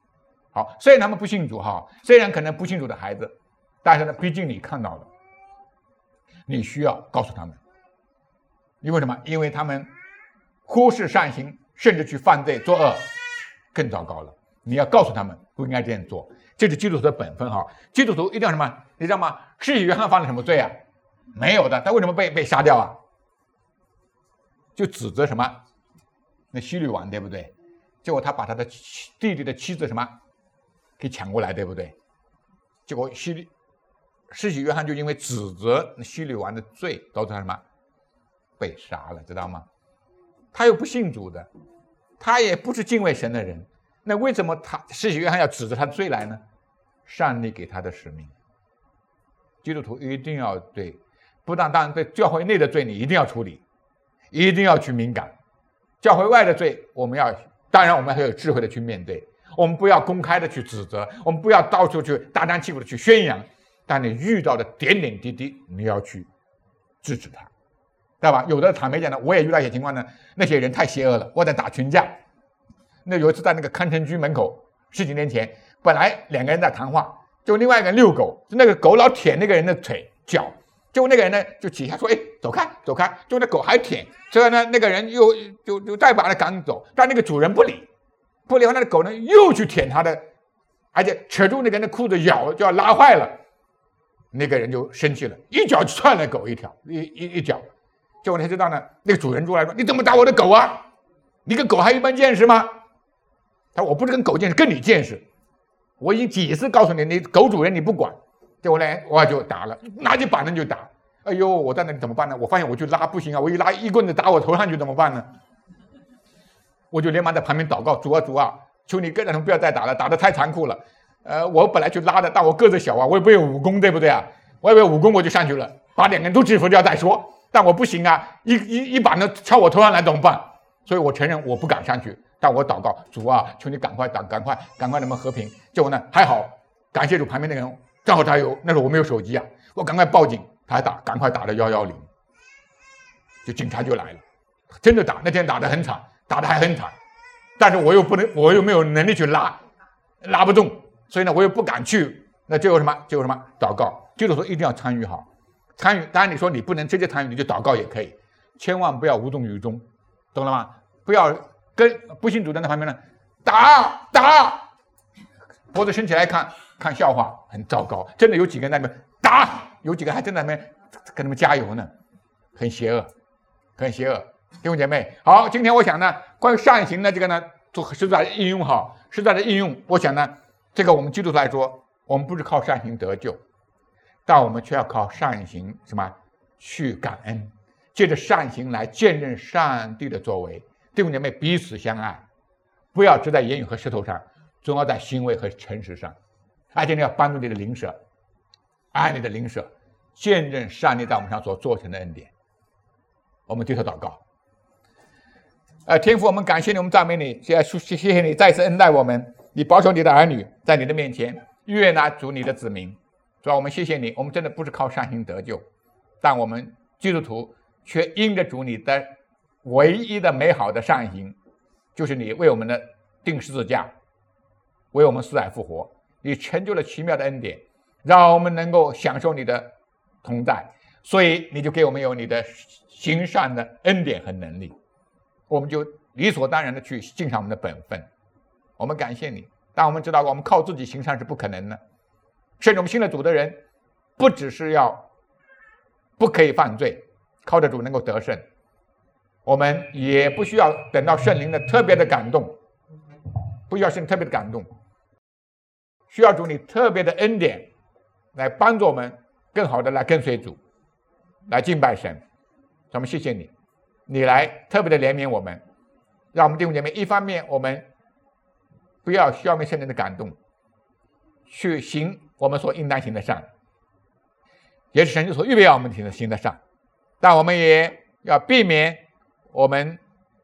好，虽然他们不信主哈，虽然可能不信主的孩子，但是呢，毕竟你看到了，你需要告诉他们。因为什么？因为他们忽视善行，甚至去犯罪作恶，更糟糕了。你要告诉他们不应该这样做，这是基督徒的本分哈。基督徒一定要什么？你知道吗？施洗约翰犯了什么罪啊？没有的，他为什么被杀掉啊？就指责什么？那希律王对不对？结果他把他的弟弟的妻子什么给抢过来，对不对？结果施洗约翰就因为指责希律王的罪，导致他什么被杀了，知道吗？他又不信主的，他也不是敬畏神的人，那为什么施洗约翰要指责他的罪来呢？上帝给他的使命。基督徒一定要对，不但当然对教会内的罪你一定要处理，一定要去敏感。教会外的罪，当然我们还有智慧的去面对。我们不要公开的去指责，我们不要到处去大张旗鼓的去宣扬，但你遇到的点点滴滴，你要去制止他，知道吧？有的坦白讲呢，我也遇到一些情况呢，那些人太邪恶了，我在打群架。那有一次在那个康城居门口，10几年前，本来2个人在谈话，就另外一个人遛狗，就那个狗老舔那个人的腿脚，结果那个人呢就起下说：“哎，走开，走开！”结果那狗还舔，所以呢那个人又再把他赶走，但那个主人不理后，那个狗呢又去舔他的，而且扯住那个人的裤子咬，就要拉坏了。那个人就生气了，一脚踹了狗一脚。结果他知道呢，那个主人出来说：“你怎么打我的狗啊？你跟狗还一般见识吗？”他说：“我不是跟狗见识，跟你见识。我已经几次告诉你，你狗主人你不管。”结果呢，我就打了，拿起板凳就打。哎呦，我在那里怎么办呢？我发现我去拉不行啊，我一拉一棍子打我头上去怎么办呢？我就连忙在旁边祷告：“主啊主啊，求你跟着他们不要再打了，打得太残酷了。我本来去拉的，但我个子小啊，我也不会武功，对不对啊？我以为武功我就上去了，把2个人都制服掉再说。但我不行啊，一把呢敲我头上来怎么办？所以我承认我不敢上去，但我祷告：主啊，求你赶快能不能和平？结果呢还好，感谢主，旁边那个人正好他有，那时候我没有手机啊，我赶快报警，他赶快打了110，就警察就来了，真的打，那天打得很惨，打得还很惨，但是我又没有能力去拉不动，所以呢我又不敢去，那最后什么祷告。基督徒一定要参与好，参与。当然你说你不能直接参与，你就祷告也可以，千万不要无动于衷，懂了吗？不要跟不信主的那旁边呢打，脖子伸起来看笑话，很糟糕。真的有几个人在那边打，有几个还真在那边跟他们加油呢，很邪恶。弟兄姐妹，好，今天我想呢，关于善行的这个呢，做实在的应用哈，实在的应用，我想呢，这个我们基督徒来说，我们不是靠善行得救，但我们却要靠善行什么去感恩，借着善行来见证上帝的作为。弟兄姐妹，彼此相爱，不要只在言语和舌头上，总要在行为和诚实上，而且你要帮助你的邻舍，爱你的邻舍，见证上帝在我们上所做成的恩典。我们低头祷告。天父，我们感谢你，我们赞美你，谢谢你再次恩待我们，你保守你的儿女在你的面前悦纳主你的子民。主啊，我们谢谢你，我们真的不是靠善行得救，但我们基督徒却因着主你的唯一的美好的善行，就是你为我们的钉十字架，为我们死而复活，你成就了奇妙的恩典，让我们能够享受你的同在，所以你就给我们有你的行善的恩典和能力，我们就理所当然的去尽上我们的本分。我们感谢你，但我们知道我们靠自己行善是不可能的，甚至我们信了主的人，不只是不可以犯罪，靠着主能够得胜，我们也不需要等到圣灵的特别的感动，不需要圣灵特别的感动，需要主你特别的恩典来帮助我们更好的来跟随主，来敬拜神。咱们谢谢你，你来特别的怜悯我们，让我们弟兄姐妹一方面我们不要消灭圣灵的感动，去行我们所应当行的善，也是神所预备要我们行的善，但我们也要避免我们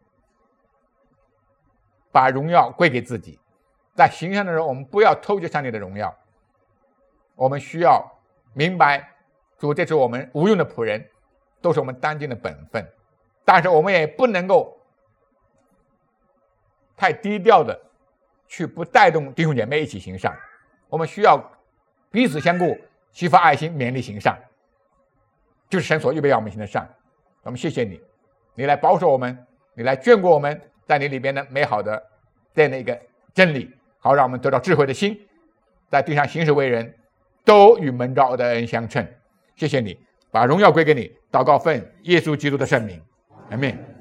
把荣耀归给自己，在行善的时候我们不要偷窃上帝的荣耀。我们需要明白主这是我们无用的仆人，都是我们当尽的本分，但是我们也不能够太低调的去不带动弟兄姐妹一起行善，我们需要彼此相顾，激发爱心，勉励行善，就是神所预备要我们行的善。我们谢谢你，你来保守我们，你来眷顾我们，在你里边的美好的这样的一个真理，好让我们得到智慧的心，在地上行事为人都与蒙召的恩相称。谢谢你，把荣耀归给你，祷告奉耶稣基督的圣名，阿们。